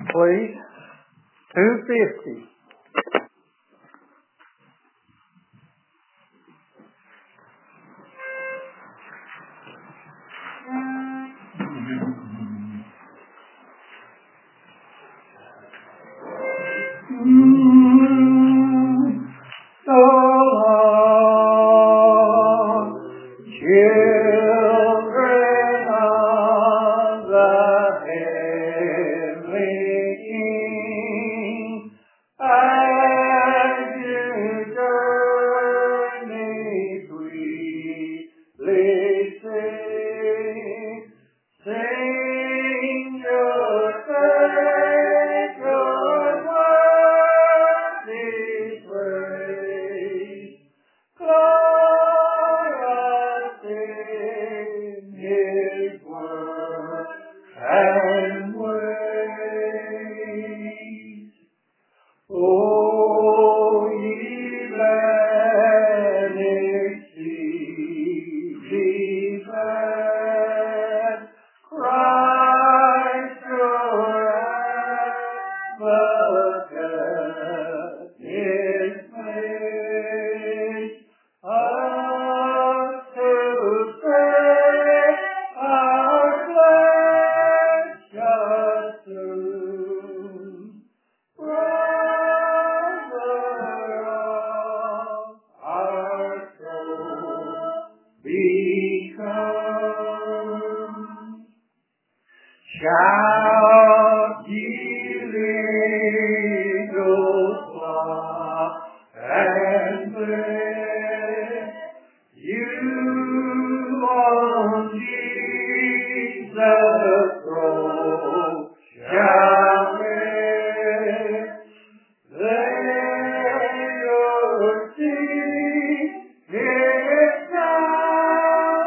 please. 250. So long, children of the heavenly King, as you journey sweetly sing your Savior's worthy praise. Glorious in His word and ways. Oh, ye land, exceeding glad, Christ your advocate is made, us to save our precious soon. Brother of our soul, become. Shout ye little flock and play, you on Jesus' throne shall reign. There your seed is now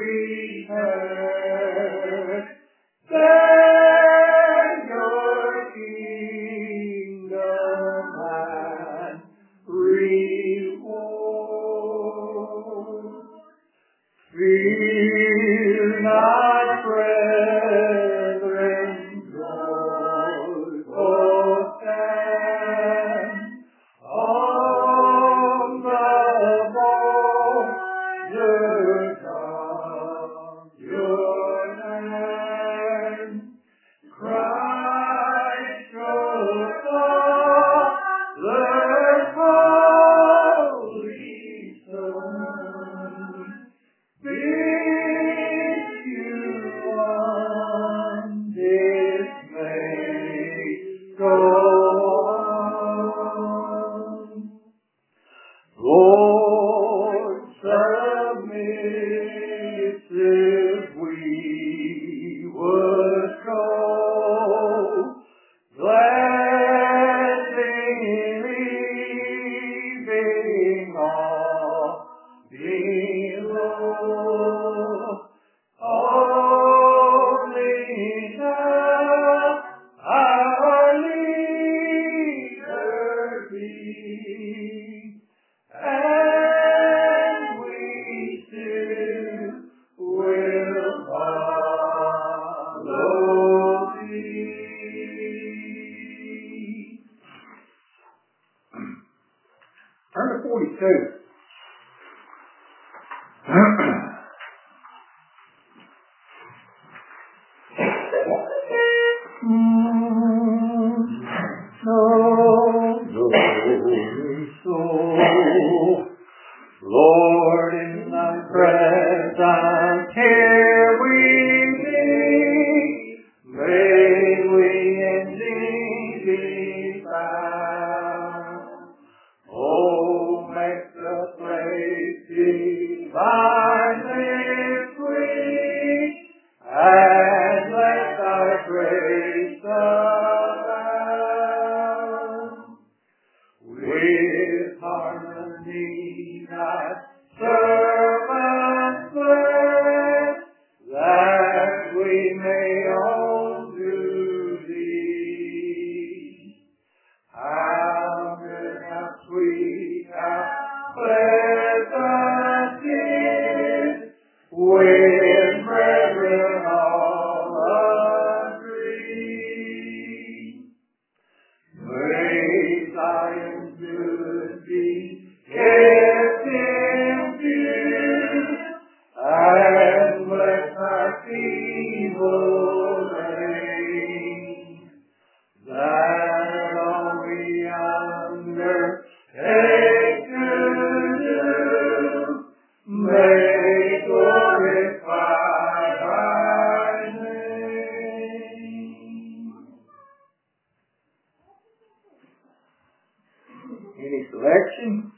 prepared. There your kingdom and reward. Fear not, brethren, joyful stand on the borders of your land. Christ your Father's holy Son bids you undismayed go on. Lord, submissive we would go, gladly leaving all below. Only now our leader be, and we still will follow thee. Turn to 42. Lord, in thy presence here we be, may we indeed be found. Oh, make the place divinely sweet, and let thy grace abound. With harmony thy servants bless, that we may own to thee. How good, how sweet, how pleasant is, when brethren all agree. Selection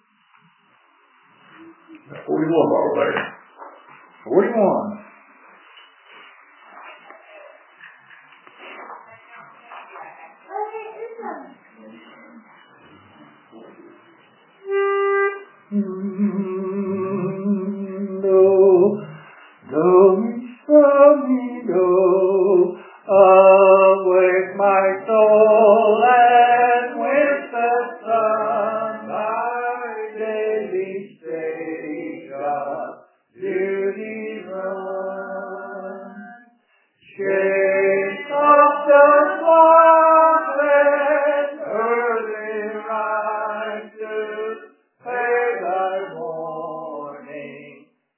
41 ball player. 41. Awake my soul and with the sun my daily station duty run. Shake off the sloth and early rise to pay thy morning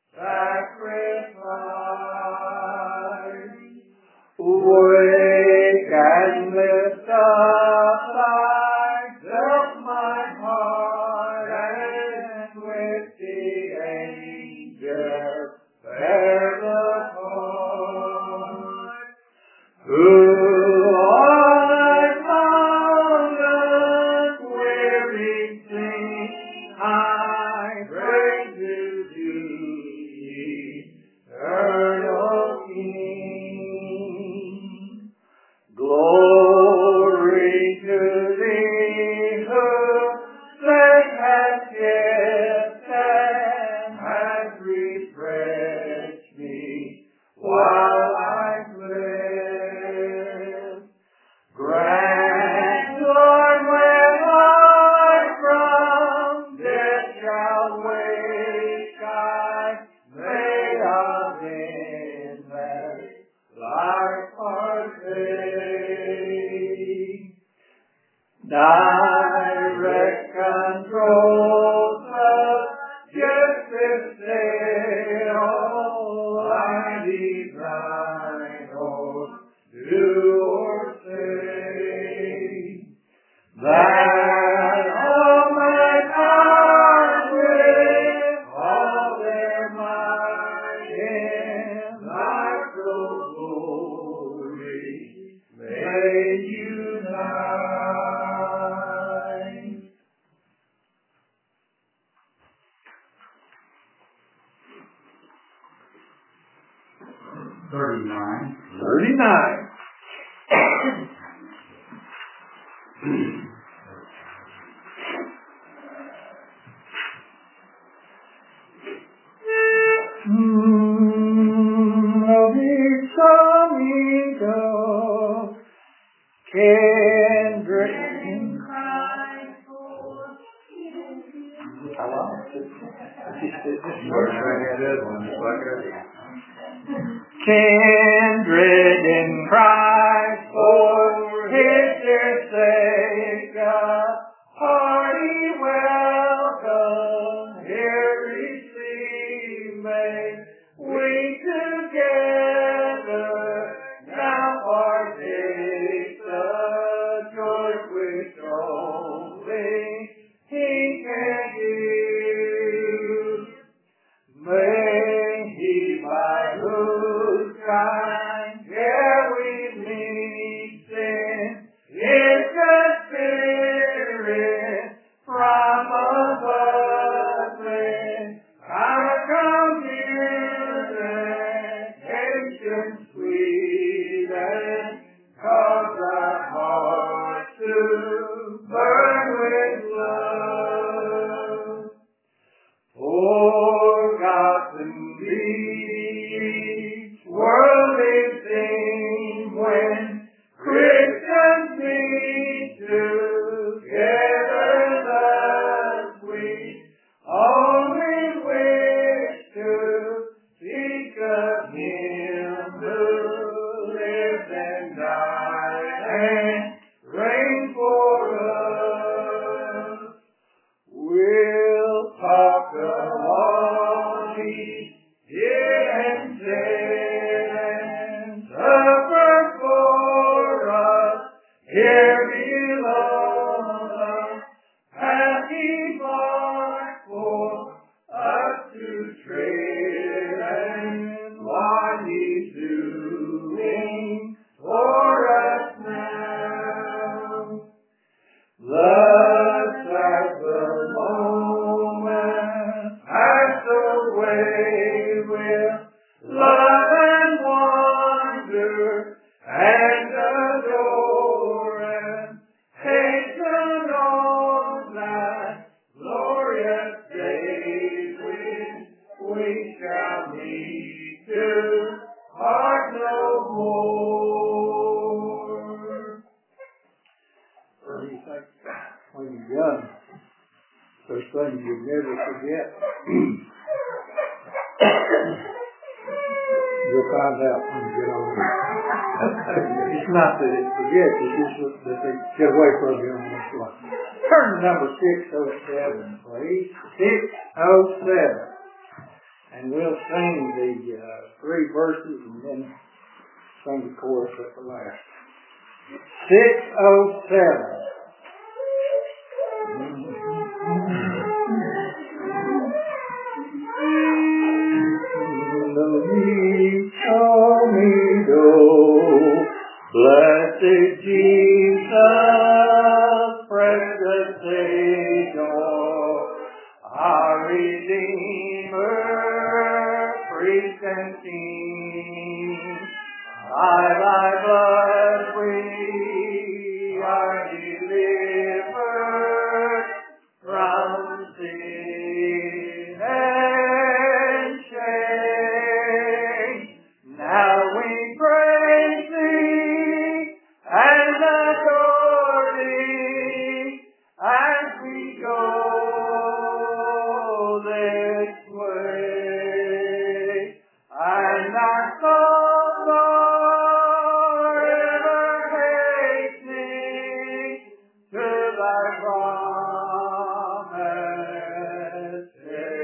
sacrifice. Wake and lift up thyself, my heart, and with the angels bear the call. Who on thy mountains weary sing high praise to thee, eternal King. Glory to thee who said has kept and has refreshed me while I live. Grant, Lord, when I from death shall wake, I may of endless life partake. Direct control subjective say, Almighty thine own do or say, that all mankind with all their might in thy glory may unite. 39. 39. Amigo, kindred in Christ. I lost it. Kindred in Christ for his dear sake, hearty welcome here receive. May we together now partake the joy which only he can give. May he by whose kind here we meet sin is the Spirit from above bring our communication sweet and cause our hearts to burn with love. Forgotten each worldly thing when Christians meet together thus we only wish to speak of Him who lives and died and reigns for us. We'll talk of all He did and said and suffered for us here below us. Hath He fought for us to tread and what He's doing for us now. Thus as the when you're young. Those things you never forget. You'll find out when you get older. It's not that it forgets, it's just that they get away from you on this one. Turn to number 607, please. 607. And we'll sing the 3 verses and then sing the chorus at the last. 607. Blessed Jesus, precious Savior, our Redeemer, priest and king, by thy blood we are delivered from sin and shame. Now we praise thee and adore thee as we go this way. And our souls are ever hastening to thy promised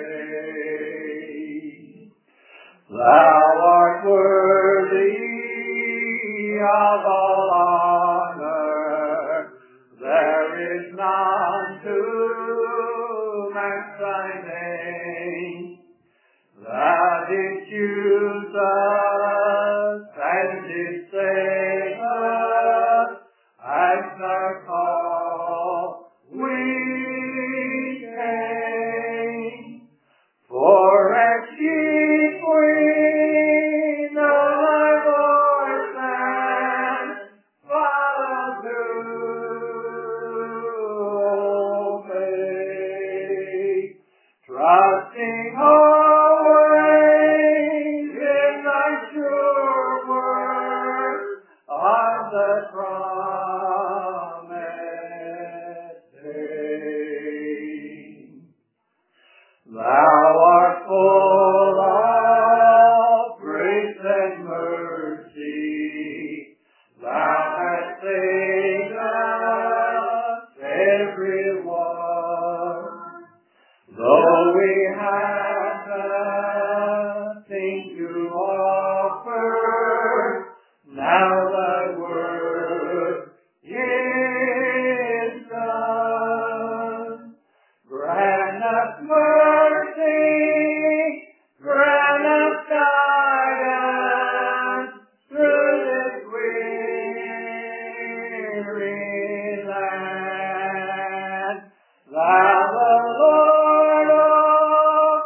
day. Thou art worthy of all honor. There is none to match thy name. Thou didst choose us and didst save us at the call we came. For as sheep we know thy voice and follow to obey, trusting always in thy sure word of the promised day. Thou art full of grace and mercy. Thou hast saved us, everyone. Though we have nothing to offer, now thy word is done. Grant us mercy, grant us guidance through this weary land. Thou the Lord of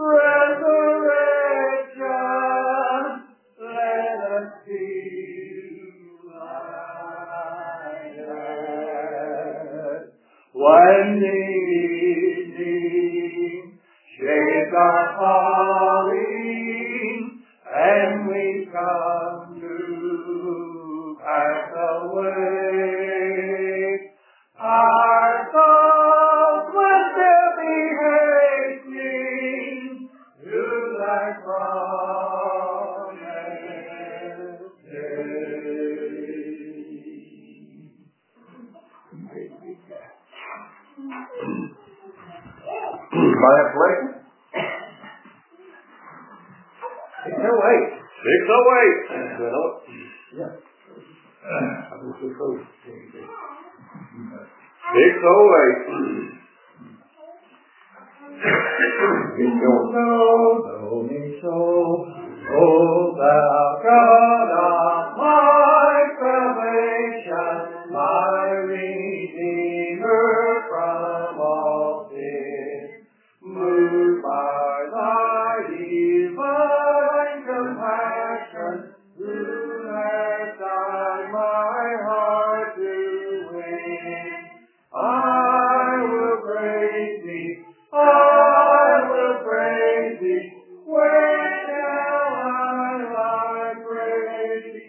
resurrection, let us feel thy hand. When the evening shades are falling, and we come to pass away, our souls will still be hastening to thy promised day. By plate? 608. 608. Yeah. I was so close. 608. O thou God of my salvation, my Redeemer from all sin, moved by thy divine compassion, who hast died my heart to win. I will praise thee, I will praise thee. Where shall I praise thee?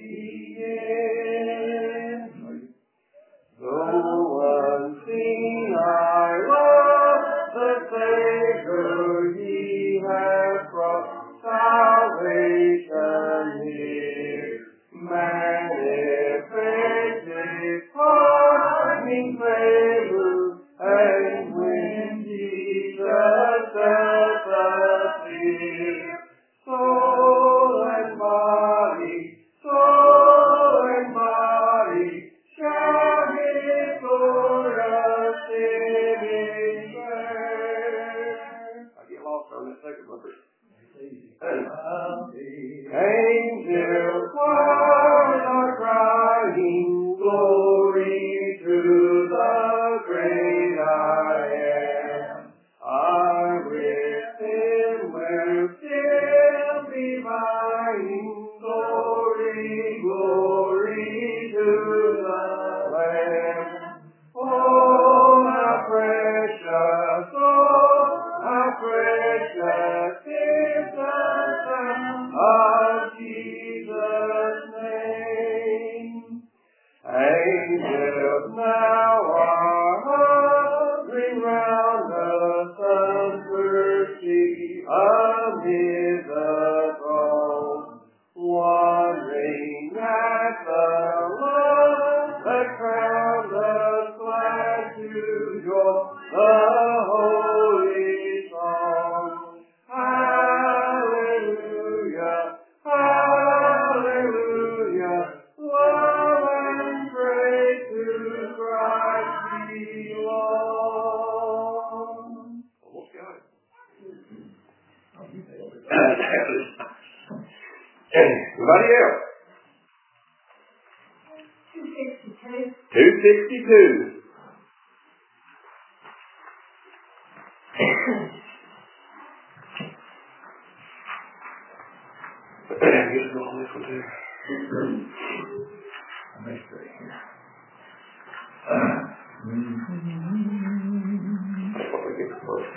angels now are hovering round the sunburst sea amid the throng, wondering at the love that crowned the flag to join the holy song. Hallelujah, hallelujah, love and praise to Christ belong. Almost got it. Anybody else? 262. Get it on this one too. Let me see here. That's what we get first.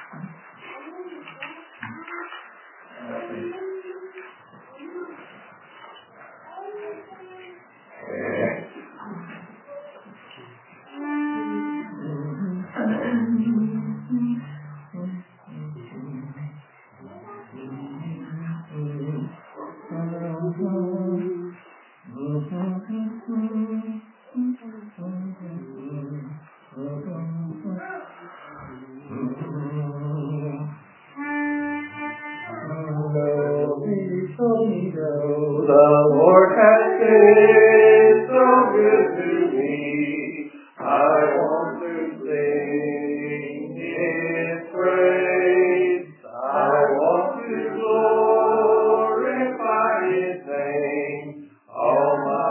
The Lord has been so good to me. I want to sing His praise. I want to glorify His name all my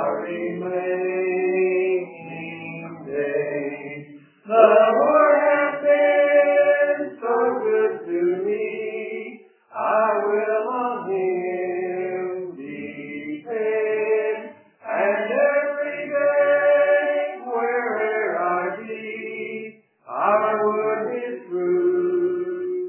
remaining days. The Lord has been so good to me. I will on Him depend, and every day, where'er I be, I would His truth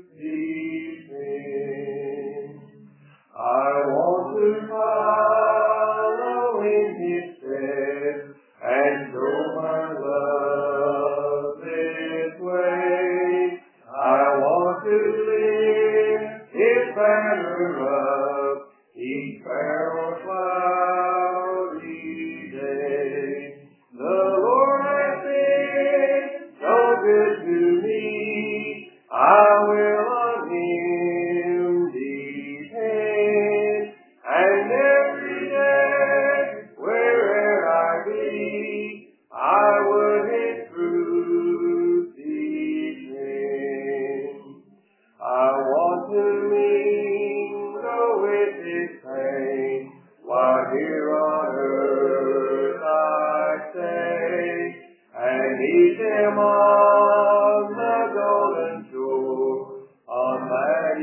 defend. I want to follow in His steps, and show my love this way. I want to live His banner up each fair or cloudy day. The Lord has been so good to me. I will on Him depend, and every day, where'er I be, I would His truth defend. I want to mingle with His saints while here on earth I stay, and meet Him on the golden shore on that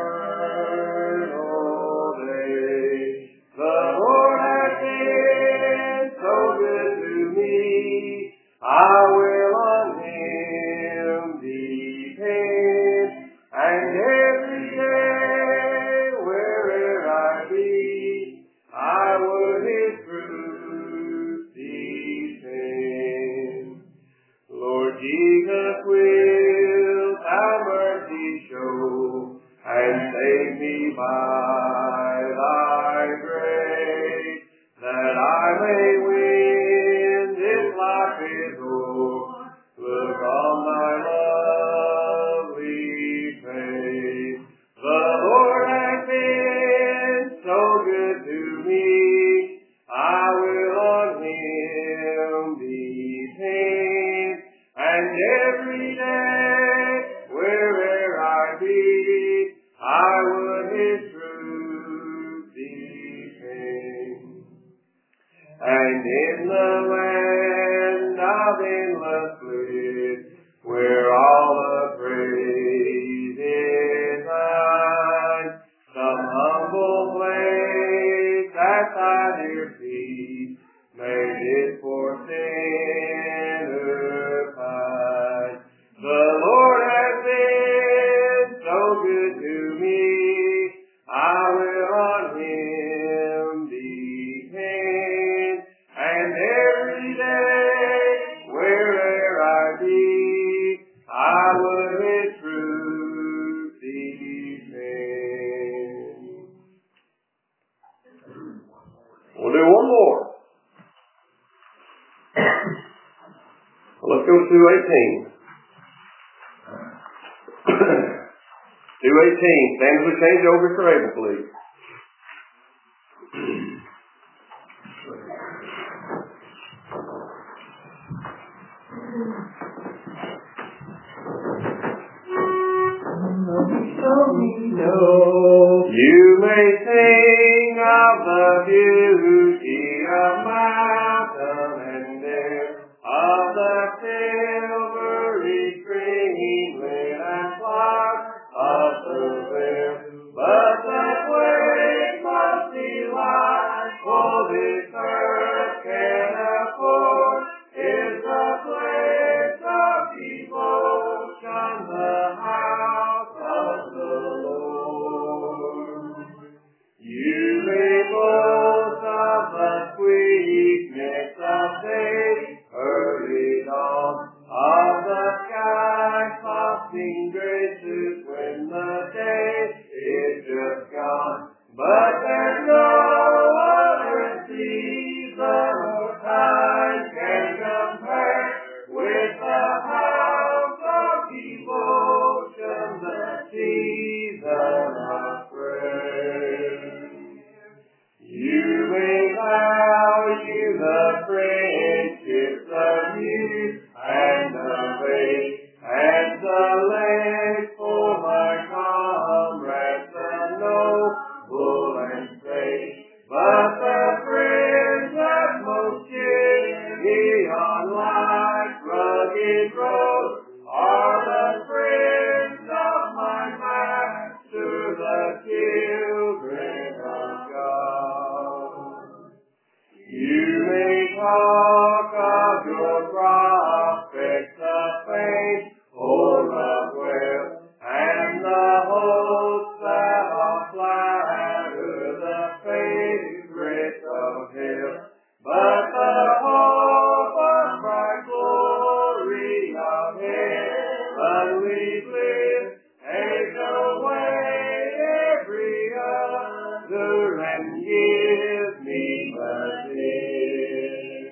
eternal day. The Lord has been so good to me. I will on Him depend, and every day, where'er I be, I would His truth defend. Lord Jesus, will Thou mercy show, and save me by Thy grace, that I may win this life is o'er. Look on Thy lovely face. The Lord has been so good to me. I will on Him depend, and every day, where'er I be, I would His truth defend. And in the land of endless bliss, where all the praise is thine, some humble place at Thy dear feet, made it for sinners find. The Lord has been so good to me. I will on Him depend, and every day, Let's go to 2:18. 2:18. Stand as we change over for Abel, please. You may sing of the beauty of mountain and dale, of the silvery streamlet and cloud of the vale, but the great most delightful this earth can afford is the place of devotion, the house of the Lord. You may boast of the sweetness of day, early dawn, of the sky tossing graces when the day is just gone. But there's no other season or time can compare with the house of devotion, the season of prayer. You may value the friendships of youth and of age, and select for my comrades the noble and safe. But the friends that most cheer me on life's rugged road are the friends of my Master, the children of God. You may talk of your prospects of fame or of wealth, and the hopes that will flatter the favorite of hell. But the hope of bright glory of heavenly bliss takes away every other and gives me but this.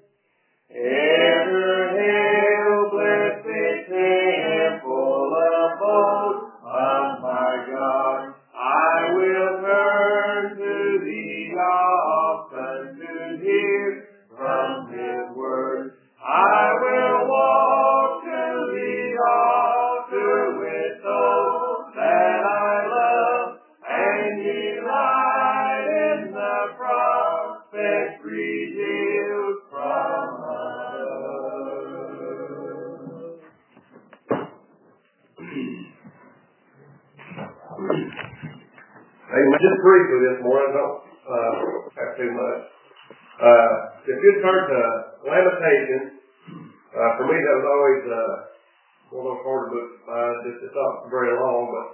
Ever hail, blessed temple, abode of my God. I will turn to thee often to hear from his word. I will walk to the altar with those that I love, and delight in the prospect revealed from above. Hey, just briefly this morning, don't have too much. If you turn to Lamentations, for me that was always one of those harder books. It's not very long, but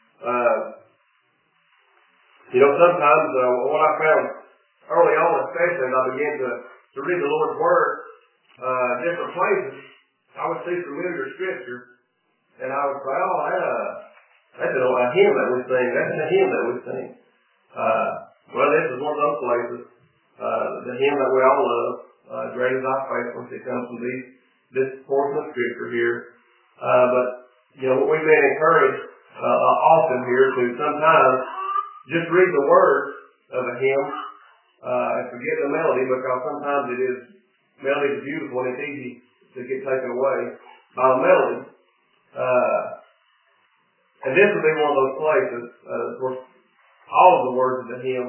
sometimes what I found early on, especially as I began to read the Lord's Word, different places, I would see familiar scripture, and I would say, that's a hymn that we sing. That's a hymn that we sing. Well, this is one of those places. The hymn that we all love, Great is Thy Faithfulness. It comes from this portion of scripture here. But what we've been encouraged often here to sometimes just read the words of a hymn and forget the melody, because sometimes melody is beautiful and it's easy to get taken away by the melody. And this would be one of those places where all of the words of the hymn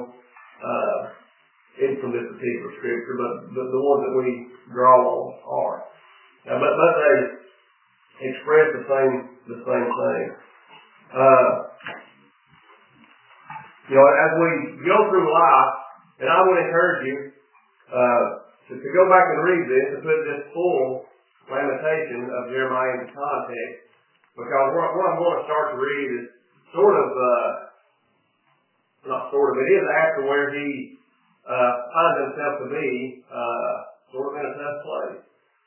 in from this particular scripture, but the ones that we draw on are. But they express the same thing. As we go through life, and I would encourage you to go back and read this and put this full lamentation of Jeremiah into context, because what I'm going to start to read is it is after where he finds himself to be sort of in a tough place.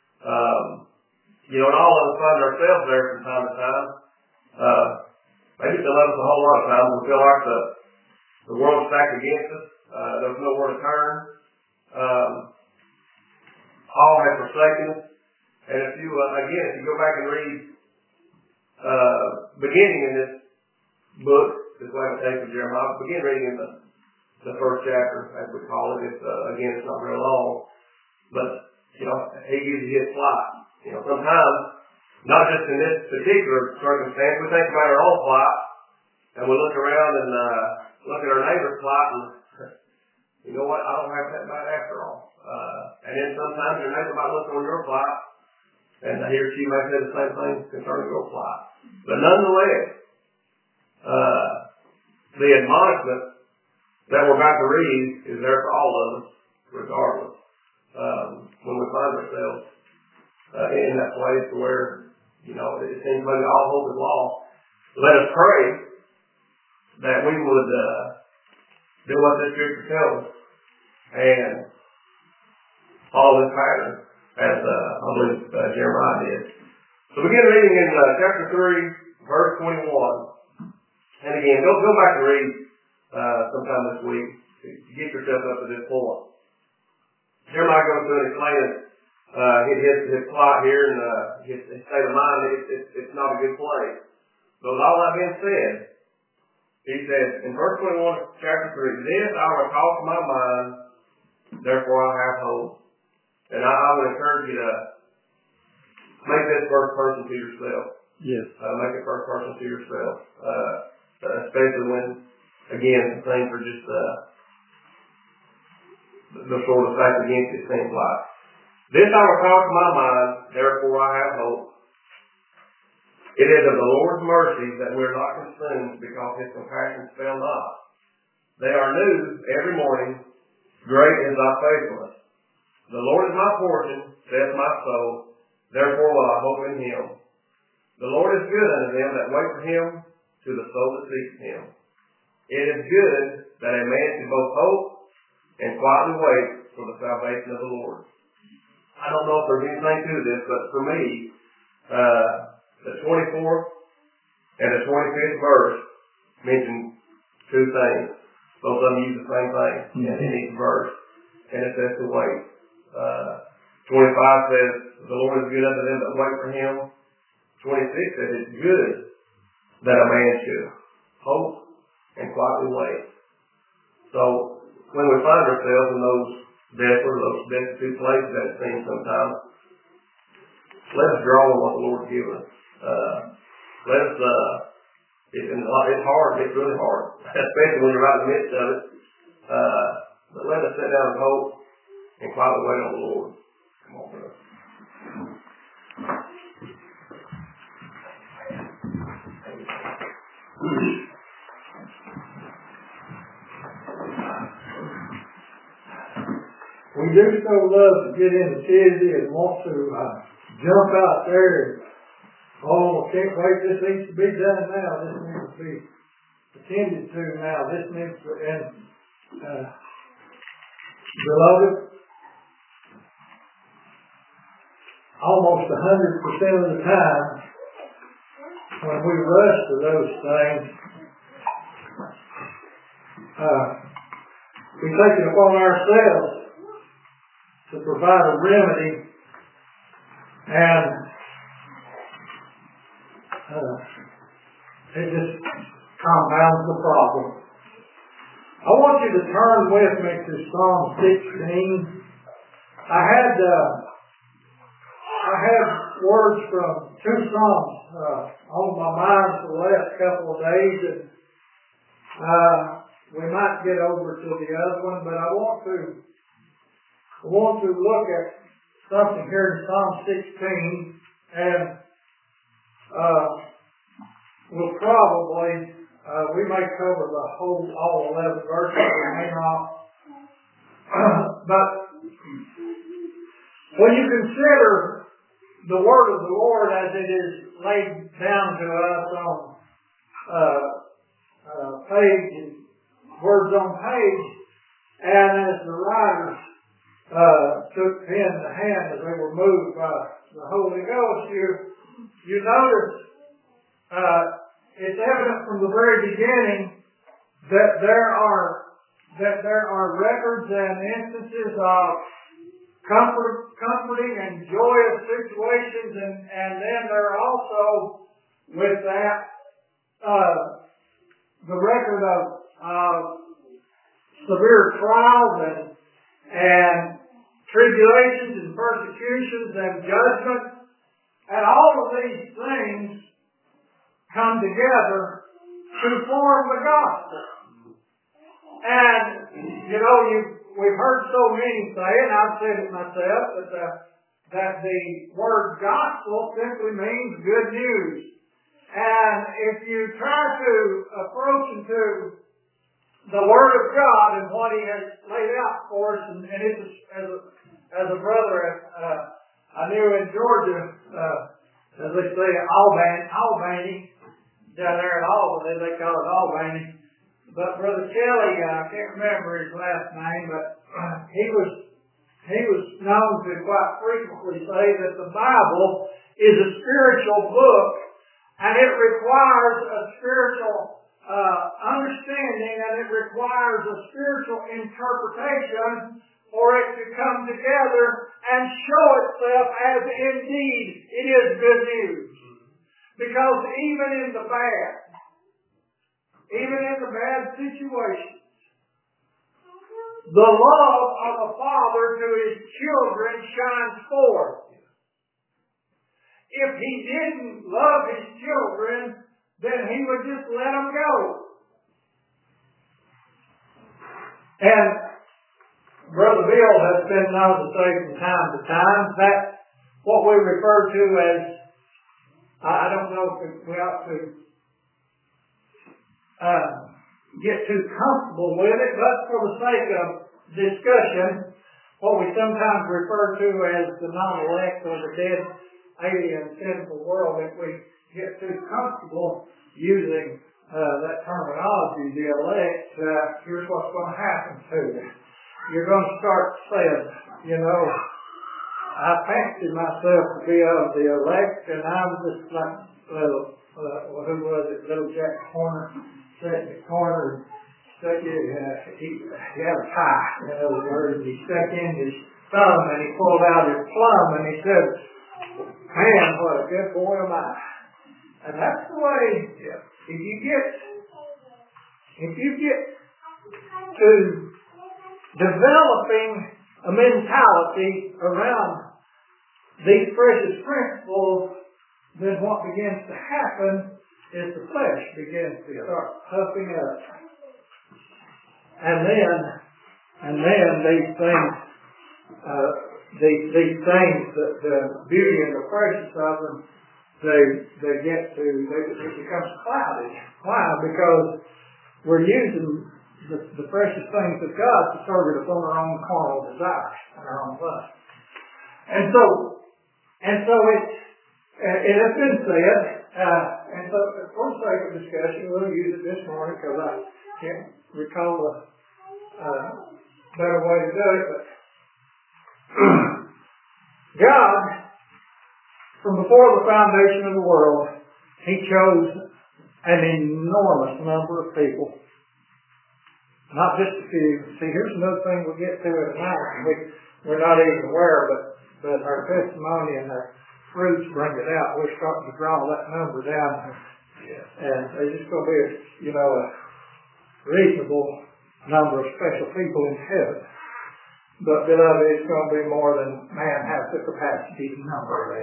And all of us find ourselves there from time to time. Maybe some of us a whole lot of times we feel like the world's stacked against us. There's nowhere to turn. All have forsaken us. And if you, again, if you go back and read, beginning in this book, this Lamentation of Jeremiah, begin reading in the first chapter, as we call it. It's, again, it's not real long, but, he gives you his plight. Sometimes, not just in this particular circumstance, we think about our own plight, and we look around and look at our neighbor's plight, and you know what, I don't have that bad after all. And then sometimes your neighbor might look on your plight, and he or she might say the same thing concerning your plight. But nonetheless, the admonishment that we're about to read is there for all of us, regardless. When we find ourselves in that place where, it seems maybe all hope is lost, let us pray that we would do what this scripture tells us and follow this pattern, as I believe Jeremiah did. So begin reading in chapter 3, verse 21. And again, go back and read sometime this week to get yourself up to this point. Jeremiah goes through and explains his plot here and his state of mind. It's not a good place. But with all that being said, he says in verse 21, chapter 3, "This I will call to my mind, therefore I have hope." And I would encourage you to make this first person to yourself. Yes. Make it first person to yourself. Especially when, again, things are just the sort of fact against it seems like. "This I will call to my mind, therefore I have hope. It is of the Lord's mercies that we are not consumed, because his compassions fail not. They are new every morning. Great is thy faithfulness. The Lord is my portion, saith my soul. Therefore will I hope in him. The Lord is good unto them that wait for him, to the soul that seeks him. It is good that a man should both hope and quietly wait for the salvation of the Lord." I don't know if there's anything to this, but for me, the 24th and the 25th verse mention two things. Both of them use the same thing in each verse, and it says to wait. 25 says, "The Lord is good unto them that wait for him." 26 says, "It's good that a man should hope and quietly wait." So, when we find ourselves in those desperate, those destitute places that it seems sometimes, let us draw on what the Lord's given us. Let us, it's hard, it's really hard, especially when you're right in the midst of it. But let us sit down and hope and quietly wait on the Lord. Come on, brother. We do so love to get in the city and want to jump out there and, oh, can't wait, this needs to be done now, this needs to be attended to now, this needs to, and beloved, almost 100% of the time, when we rush to those things, we take it upon ourselves to provide a remedy, and it just compounds the problem. I want you to turn with me to Psalm 16. I had words from two Psalms on my mind for the last couple of days, and we might get over to the other one, but I want to look at something here in Psalm 16, and we'll probably, we may cover all 11 verses, we may not. But when you consider the word of the Lord as it is laid down to us on page, words on page, and as the writers took pen to hand as they were moved by the Holy Ghost, you notice it's evident from the very beginning that there are records and instances of comforting and joyous situations, and then there are also with that the record of severe trials and tribulations and persecutions and judgments, and all of these things come together to form the gospel. And we've heard so many say, and I've said it myself, that the word gospel simply means good news. And if you try to approach into the Word of God and what He has laid out for us, and it is, as a brother I knew in Georgia, as they say, Albany, down there in Albany, they call it Albany. But Brother Kelly, I can't remember his last name, but he was known to quite frequently say that the Bible is a spiritual book, and it requires a spiritual understanding, and it requires a spiritual interpretation for it to come together and show itself as indeed it is good news. Because even in the bad situations, the love of a father to his children shines forth. If he didn't love his children, then he would just let them go. And Brother Bill has been known to say from time to time that what we refer to as, I don't know if we ought to get too comfortable with it, but for the sake of discussion, what we sometimes refer to as the non-elect or the dead, alien, sinful world, if we get too comfortable using that terminology, the elect, here's what's going to happen to you. You're going to start saying, I fancied myself to be of the elect, and I'm just like who was it? Little Jack Horner sat in the corner and stuck he had a tie, in other words. He stuck in his thumb and he pulled out his plum and he said, man, what a good boy am I. And that's the way, if you get to developing a mentality around these precious principles, then what begins to happen is the flesh begins to start puffing up. And then these things, the beauty and the freshness of them, it becomes clouded. Why? Because we're using the precious things of God to serve it upon our own carnal desires and our own lust. And so it has been said, and so for the sake of discussion, we'll use it this morning because I can't recall a better way to do it, but God, from before the foundation of the world, He chose an enormous number of people. Not just a few. See, here's another thing we'll get to in a minute. We're not even aware, but our testimony and our fruits bring it out. We're starting to draw that number down. And there's just going to be a reasonable number of special people in heaven. But beloved, it's going to be more than man has the capacity to number.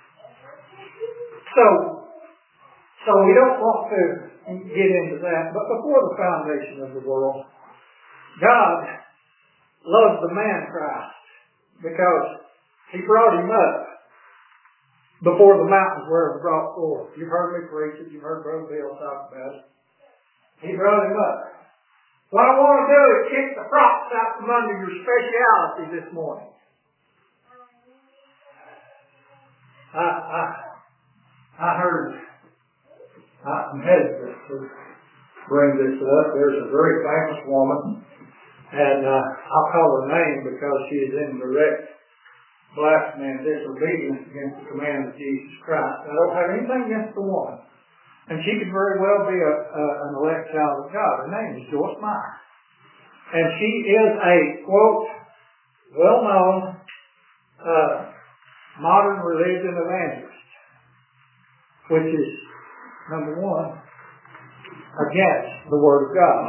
So we don't want to get into that. But before the foundation of the world, God loved the man Christ because He brought him up before the mountains were ever brought forth. You've heard me preach it. You've heard Brother Bill talk about it. He brought him up. What I want to do is kick the props out from under your speciality this morning. I heard, I'm hesitant to bring this up. There's a very famous woman, and I'll call her name because she is in direct blasphemy and disobedience against the command of Jesus Christ. I don't have anything against the woman. And she could very well be an elect child of God. Her name is Joyce Meyer. And she is a, quote, well-known modern religion evangelist, which is, number one, against the Word of God.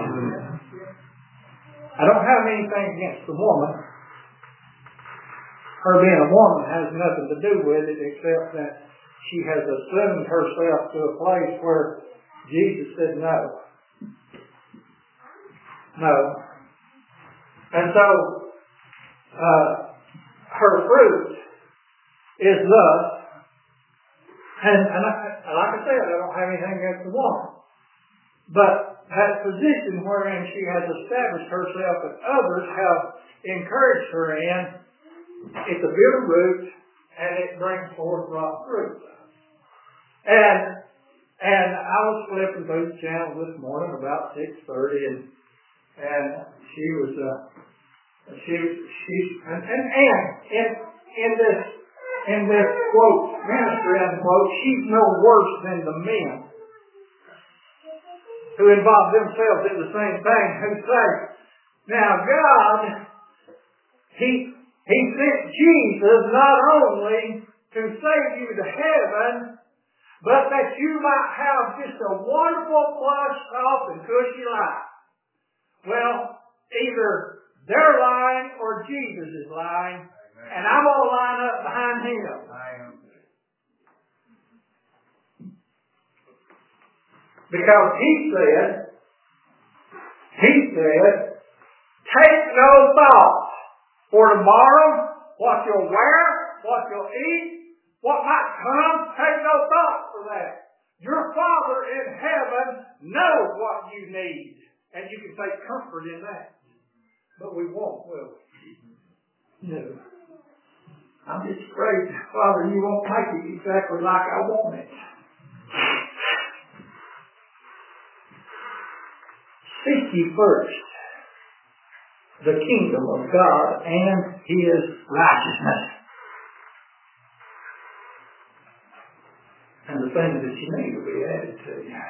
I don't have anything against the woman. Her being a woman has nothing to do with it except that she has assumed herself to a place where Jesus said no. No. And so, her fruit is thus, and like I said, I don't have anything against the woman. But that position wherein she has established herself and others have encouraged her in, it's a bitter root and it brings forth rotten fruit. And I was flipping through the channel this morning about 6:30 and she was in this quote, ministry unquote, she's no worse than the men who involve themselves in the same thing, who say, now God, He sent Jesus not only to save you to heaven, but that you might have just a wonderful, plush, soft, and cushy life. Well, either they're lying or Jesus is lying, and I'm going to line up behind Him. Because He said, take no thought for tomorrow, what you'll wear, what you'll eat, what might come. Take no thought for that. Your Father in heaven knows what you need, and you can take comfort in that. But we won't, will we? No. I'm just afraid, Father, you won't make it exactly like I want it. Seek ye first the kingdom of God and His righteousness. And the things that you need will be added to you.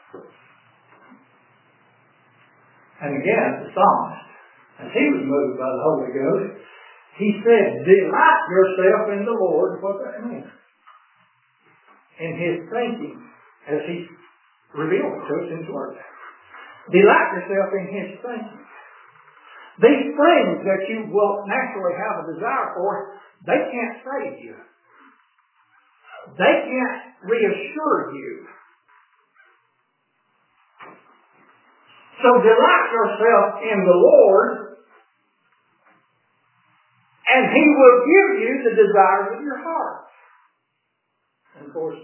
And again, the psalmist, as he was moved by the Holy Ghost, he said, delight yourself in the Lord. What that means? In His thinking, as He revealed to us in His Word. Delight yourself in His thinking. These things that you will naturally have a desire for, they can't save you. They can't reassure you. So delight yourself in the Lord, and He will give you the desires of your heart. And of course,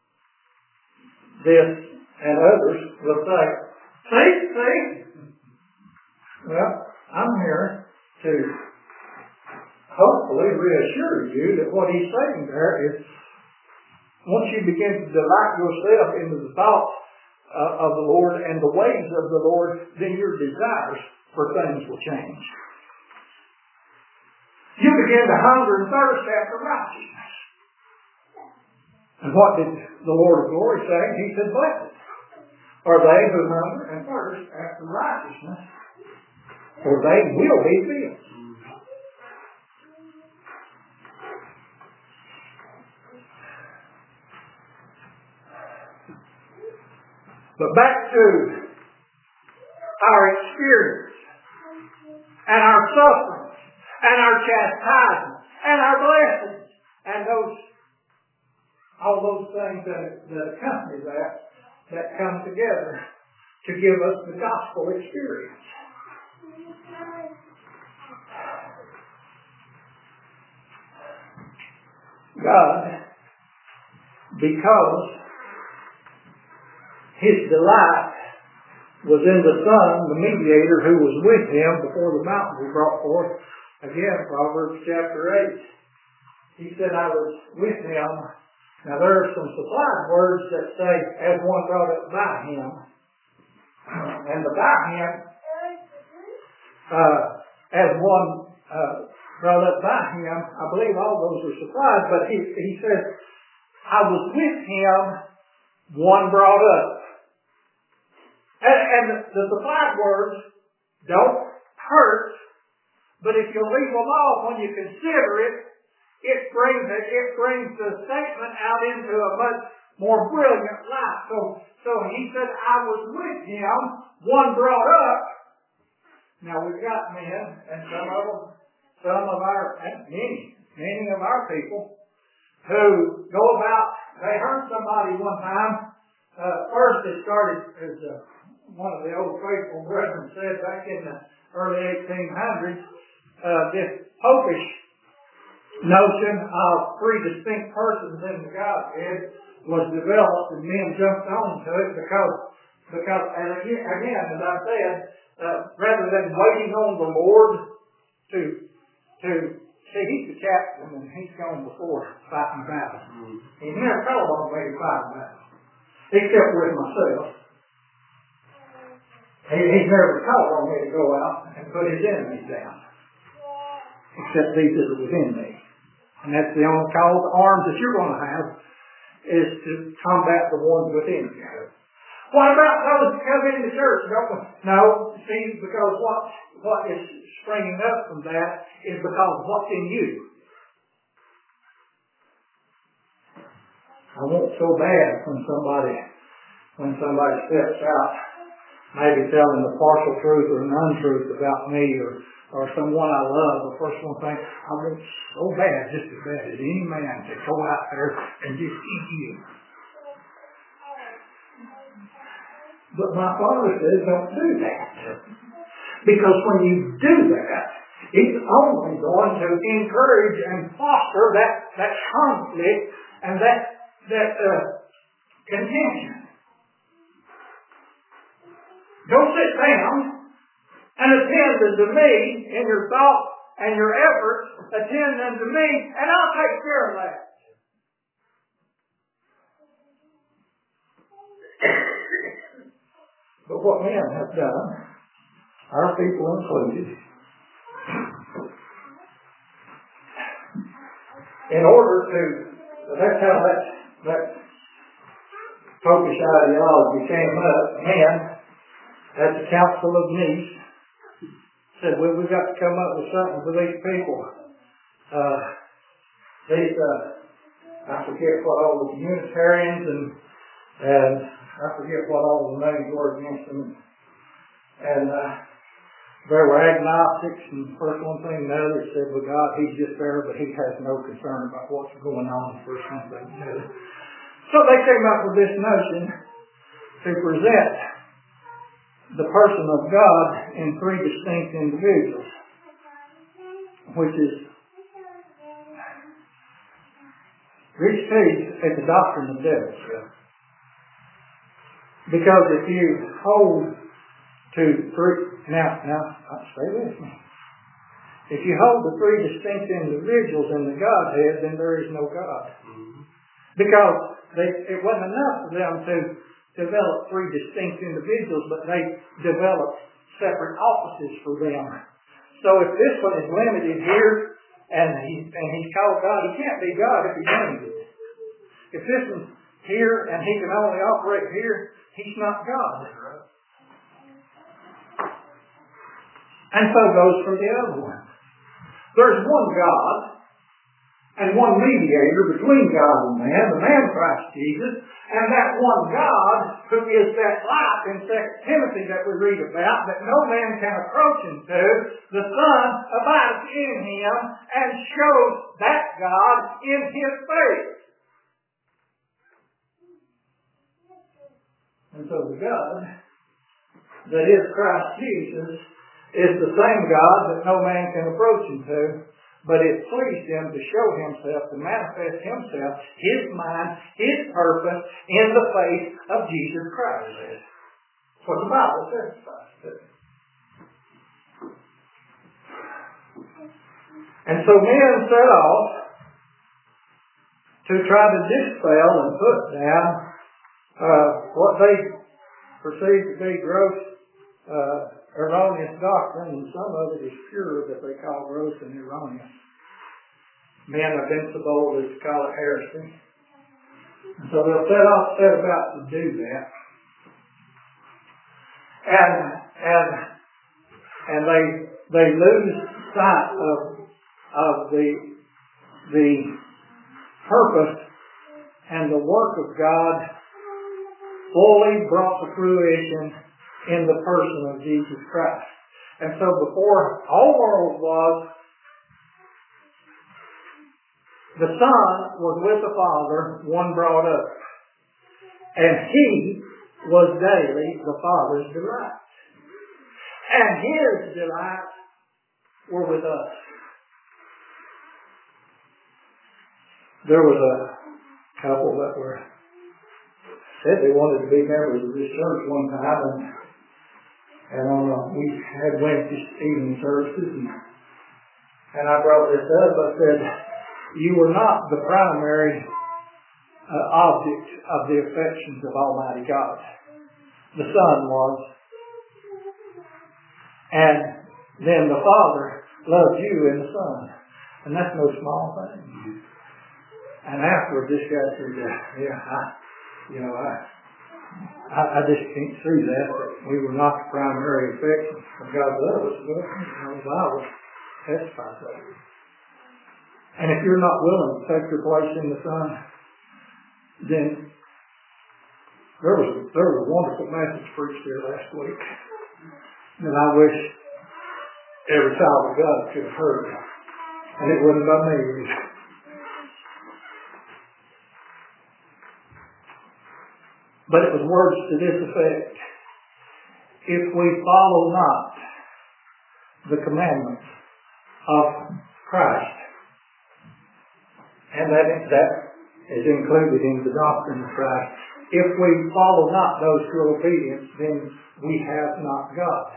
this and others will say, see? Well, I'm here to hopefully reassure you that what He's saying there is, once you begin to delight yourself into the thoughts of the Lord and the ways of the Lord, then your desires for things will change. You begin to hunger and thirst after righteousness. And what did the Lord of glory say? He said, blessed are they who hunger and thirst after righteousness, for they will be filled. But back to our experience and our sufferings and our chastisements and our blessings and all those things that accompany that come together to give us the gospel experience. God, because His delight was in the Son, the mediator who was with Him before the mountains were brought forth. Again, Proverbs chapter 8. He said, I was with Him. Now there are some supplied words that say, as one brought up by Him. And the by Him, as one brought up by Him, I believe all those are supplied, but he said, I was with Him, one brought up. And the supplied words don't hurt, but if you leave them off when you consider it, it brings the statement out into a much more brilliant light. So he said, I was with him, one brought up. Now we've got men, and many of our people who go about, they heard somebody one time, first it started, as one of the old faithful brethren said back in the early 1800s, this popish notion of three distinct persons in the Godhead was developed, and men jumped onto it because and again, as I said, rather than waiting on the Lord to see, he's the captain and he's gone before fighting battles. He's never called on me to fight a battle, except with myself. He's never called on me to go out and put his enemies down, except these that are within me. And that's the only call to arms that you're going to have, is to combat the ones within you. What about those that come into church? No, see, because what is springing up from that is because of what's in you. I want so bad when somebody steps out, maybe telling the partial truth or an untruth about me or someone I love. The first one thing, I want so bad, just as bad as any man, to go out there and just eat you. But my Father says, don't do that. Because when you do that, it's only going to encourage and foster that conflict and that contention. Don't sit down and attend unto me in your thoughts and your efforts. Attend unto me, and I'll take care of that. But what men have done, our people included, in order to, that's how that popish ideology came up. Men, at the Council of Nice, said, well, we've got to come up with something for these people. I forget what all the Unitarians and I forget what all the names were against them. And there were agnostics, and first one thing and the other said, well, God, he's just there, but he has no concern about what's going on, first one thing and the other. So they came up with this notion to present the person of God in three distinct individuals, which is reach teeth at the doctrine of devils. Because if you hold to three, now, stay with me. If you hold the three distinct individuals in the Godhead, then there is no God. Because it wasn't enough for them to develop three distinct individuals, but they developed separate offices for them. So if this one is limited here, and he's called God, he can't be God if he's limited. If this one's here and he can only operate here, he's not God. And so goes for the other one. There's one God and one mediator between God and man, the man Christ Jesus, and that one God who is that light in 2 Timothy that we read about, that no man can approach him to, the Son abides in him and shows that God in his face. And so the God that is Christ Jesus is the same God that no man can approach him to, but it pleased him to show himself, to manifest himself, his mind, his purpose in the face of Jesus Christ. That's what the Bible testifies to. And so men set off to try to dispel and put down what they perceive to be gross erroneous doctrine, and some of it is pure that they call gross and erroneous. Men have been so bold as to call it heresy. And so they'll set about to do that. And they lose sight of the the purpose and the work of God fully brought to fruition in the person of Jesus Christ. And so before all world was, the Son was with the Father, one brought up. And He was daily the Father's delight. And His delights were with us. There was a couple that said they wanted to be members of this church one time, and we had Wednesday evening services, and I brought this up. I said, you were not the primary object of the affections of Almighty God. The Son was. And then the Father loved you in the Son. And that's no small thing. And afterward, this guy said, I just can't see that we were not the primary affection of God's love. Well, the Bible testifies that. And if you're not willing to take your place in the Son, then there was a wonderful message preached here last week that I wish every child of God could have heard. And it wasn't by me. But it was words to this effect. If we follow not the commandments of Christ, and that is included in the doctrine of Christ, if we follow not those true obedience, then we have not God.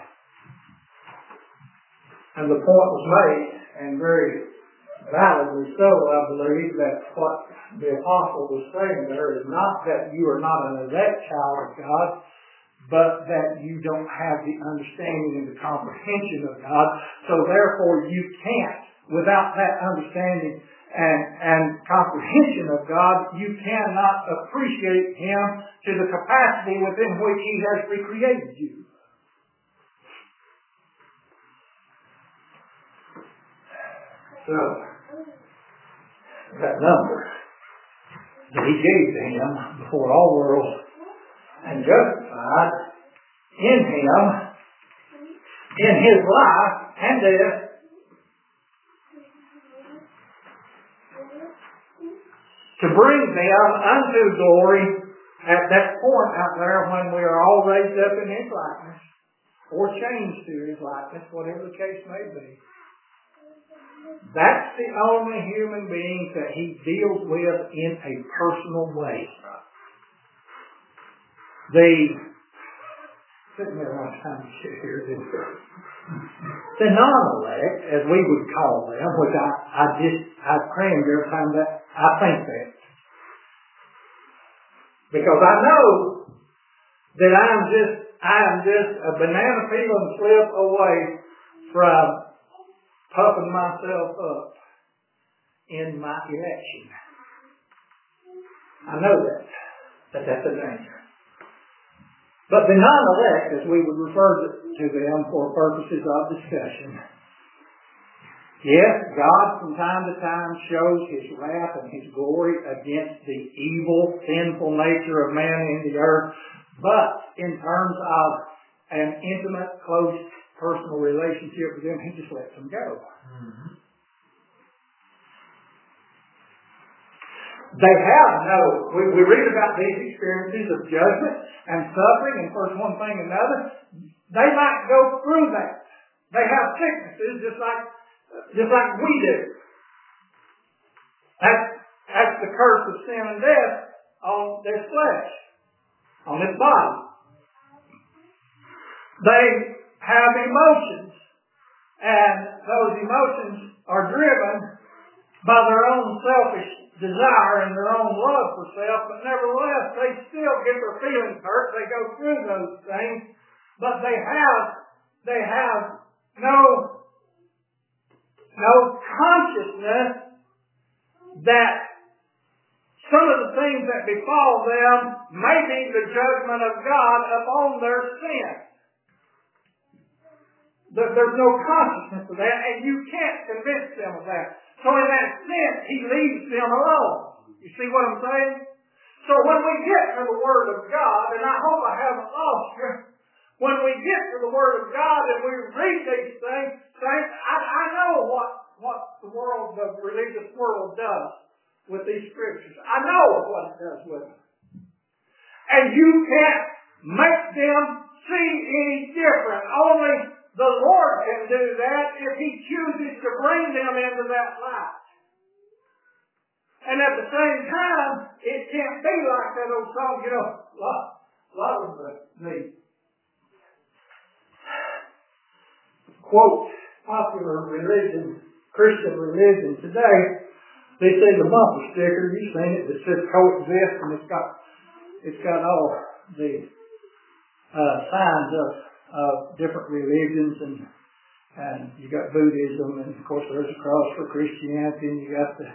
And the point was made, and very validly so, I believe, that what the apostle was saying there is not that you are not an elect child of God, but that you don't have the understanding and the comprehension of God. So therefore you can't, without that understanding and comprehension of God, you cannot appreciate Him to the capacity within which He has recreated you. So, that number that He gave to Him before all worlds and justified in Him, in His life and death, to bring them unto glory at that point out there when we are all raised up in His likeness, or changed to His likeness, whatever the case may be. That's the only human being that He deals with in a personal way. Sitting there one time here, the non-elect, as we would call them, which I crammed every time that I think that. Because I know that I am just a banana peel and slip away from puffing myself up in my election. I know that that's a danger. But the non-elect, as we would refer to them for purposes of discussion, yes, God from time to time shows His wrath and His glory against the evil, sinful nature of man in the earth, but in terms of an intimate, close, personal relationship with Him, He just lets them go. Mm-hmm. They have we read about these experiences of judgment and suffering, and first one thing and another. They might go through that. They have sicknesses just like we do. That's the curse of sin and death on this flesh, on this body. They have emotions, and those emotions are driven by their own selfish desire and their own love for self, but nevertheless, they still get their feelings hurt. They go through those things, but they have no consciousness that some of the things that befall them may be the judgment of God upon their sin. There's no consciousness of that, and you can't convince them of that. So in that sense, he leaves them alone. You see what I'm saying? So when we get to the Word of God, and I hope I haven't lost you, when we get to the Word of God and we read these things, I know what the religious world does with these scriptures. I know what it does with them. And you can't make them see any different. Only the Lord can do that if He chooses to bring them into that light. And at the same time, it can't be like that old song, you know, a lot of the quote, popular religion, Christian religion today, they say the bumper sticker, you've seen it, that says coexist, and it's got all the signs of different religions, and you got Buddhism, and of course there's a cross for Christianity, and you got the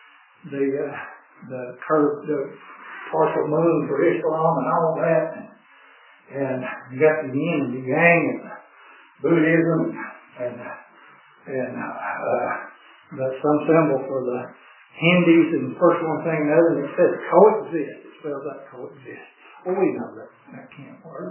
partial moon for Islam and all that, and you got the yin and the yang and Buddhism, and that's some symbol for the Hindus, and first one thing and the other, and it says coexist. It spells out coexist. Well, we know that can't work.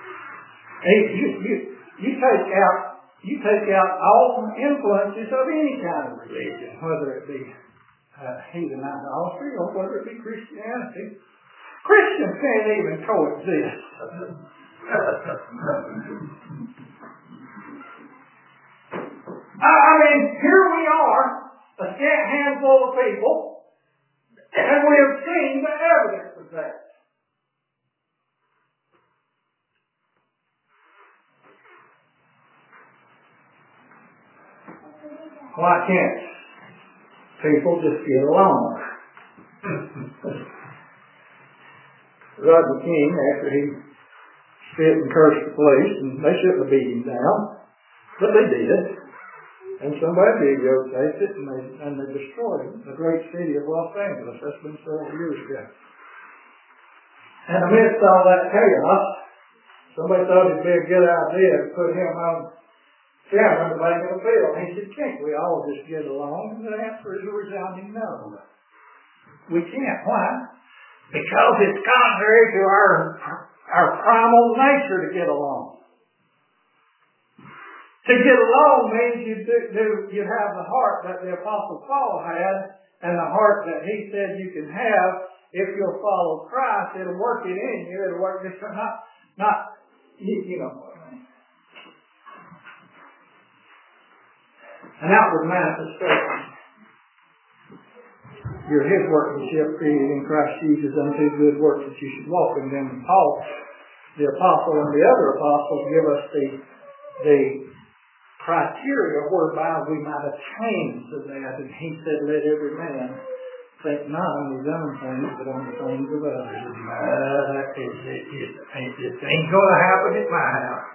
You take out all influences of any kind of religion, whether it be heathen idolatry or whether it be Christianity. Christians can't even coexist. I mean, here we are, a scant handful of people, and we have seen the evidence of that. Why can't people just get along? Rodney King, after he spit and cursed the police, and they shouldn't have beat him down, but they did. And somebody videotaped it, and they destroyed the great city of Los Angeles. That's been several years ago. And amidst all that chaos, somebody thought it'd be a good idea to put him on camera to make an appeal. And he said, can't we all just get along? And the answer is a resounding no. We can't. Why? Because it's contrary to our primal nature to get along. To get along means you have the heart that the Apostle Paul had, and the heart that he said you can have if you'll follow Christ. It'll work it in you. It'll work this not you know what I mean. An outward manifestation. You're His workmanship, created in Christ Jesus unto good works that you should walk in them. And Paul, the apostle, and the other apostles give us the criteria whereby we might attain to that. And he said, let every man think not on his own things, but on the things of others. It ain't going to happen at my house.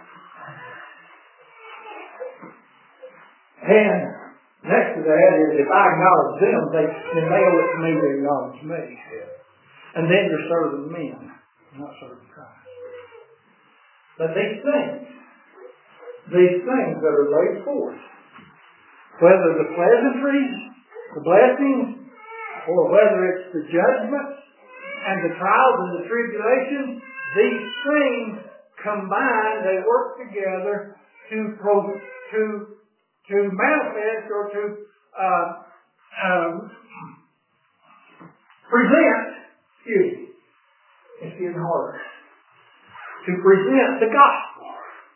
And next to that is, if I acknowledge them, then they owe it to me to acknowledge me. And then you're serving men, not serving Christ. But these things that are laid forth, whether the pleasantries, the blessings, or whether it's the judgments and the trials and the tribulations, these things combined, they work together to manifest or to present, it's getting harder, to present the gospel.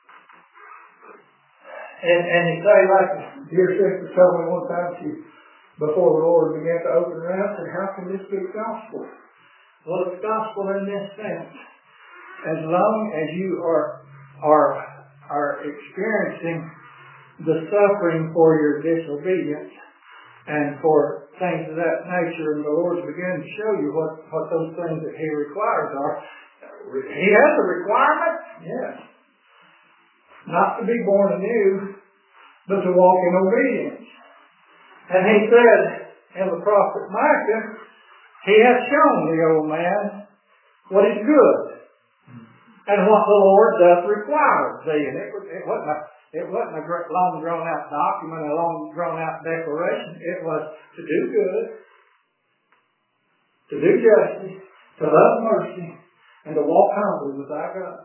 And you say, like dear sister told me one time, before the Lord began to open her eyes, said, how can this be gospel? Well, it's gospel in this sense. As long as you are experiencing the suffering for your disobedience and for things of that nature, and the Lord's beginning to show you what those things that He requires are. He has a requirement, yes. Not to be born anew, but to walk in obedience. And He said in the prophet Micah, He hath shown the old man what is good and what the Lord doth require of thee. And It wasn't a long drawn out document, a long drawn out declaration. It was to do good, to do justice, to love mercy, and to walk humbly with our God.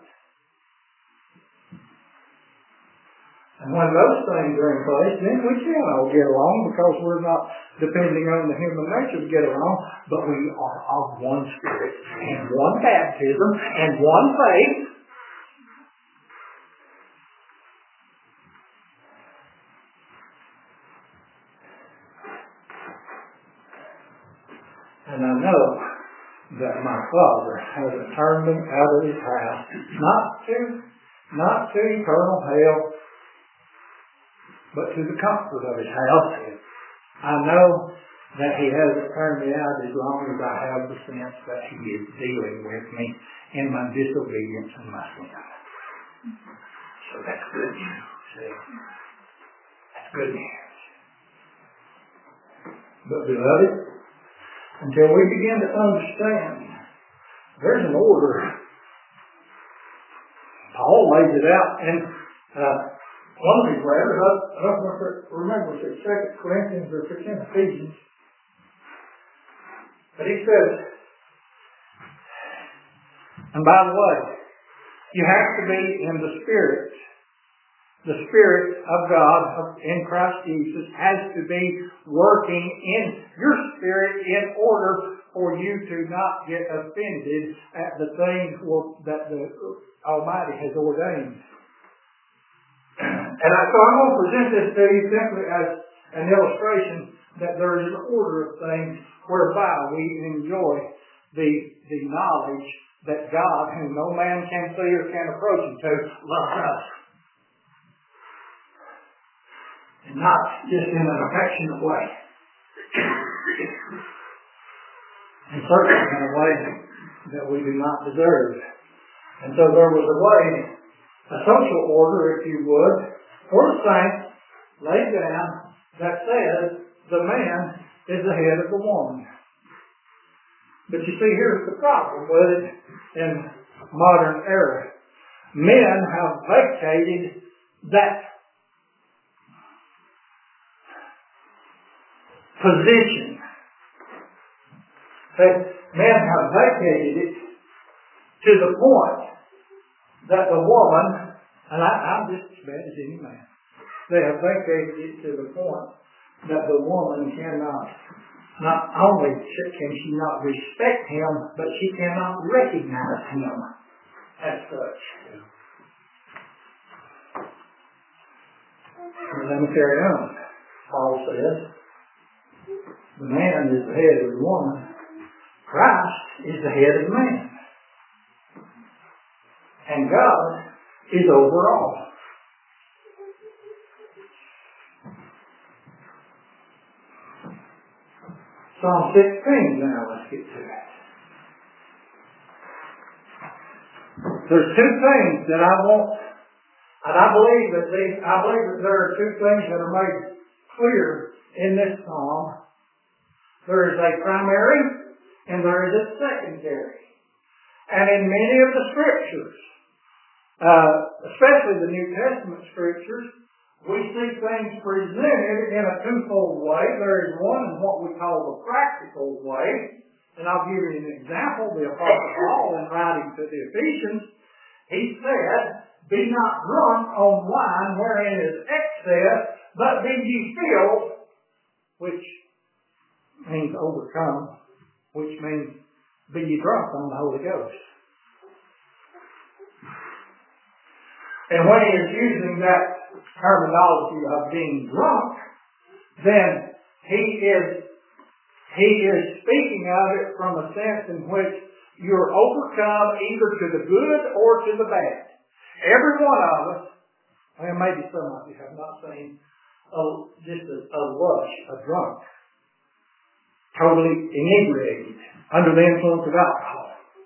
And when those things are in place, then we can all get along, because we're not depending on the human nature to get along, but we are of one Spirit, and one baptism, and one faith. And I know that my Father hasn't turned them out of His house, not to eternal hell, but to the comfort of His house. I know that He hasn't turned me out as long as I have the sense that He is dealing with me in my disobedience and my sin. So that's good news. That's good news. But beloved, until we begin to understand, there's an order. Paul lays it out, and one of these letters, I don't remember if it's 2 Corinthians or if it's in Ephesians, but he says, and by the way, you have to be in the Spirit. The Spirit of God in Christ Jesus has to be working in your spirit in order for you to not get offended at the things that the Almighty has ordained. And so I'm going to present this to you simply as an illustration that there is an order of things whereby we enjoy the knowledge that God, whom no man can see or can approach Him to, loves us. And not just in an affectionate way. And certainly in a way that we do not deserve. And so there was a social order, if you would, for the saints laid down that says the man is the head of the woman. But you see, here's the problem with it in modern era. Men have vacated that position. That men have vacated it to the point that the woman, and I'm just as bad as any man, they have vacated it to the point that the woman cannot, not only can she not respect him, but she cannot recognize him as such. And let me carry on. Paul says, the man is the head of the woman. Christ is the head of the man. And God is over all. Psalm 16 now, let's get to it. There's two things that I want, and I believe that there are two things that are made clear in this psalm. There is a primary and there is a secondary. And in many of the scriptures, especially the New Testament scriptures, we see things presented in a twofold way. There is one in what we call the practical way. And I'll give you an example. The Apostle Paul, in writing to the Ephesians, he said, be not drunk on wine wherein is excess, but be ye filled, which means overcome, which means be ye drunk on the Holy Ghost. And when he is using that terminology of being drunk, then he is speaking of it from a sense in which you're overcome either to the good or to the bad. Every one of us, and maybe some of you have not seen just a lush, a drunk, totally inebriated, under the influence of alcohol.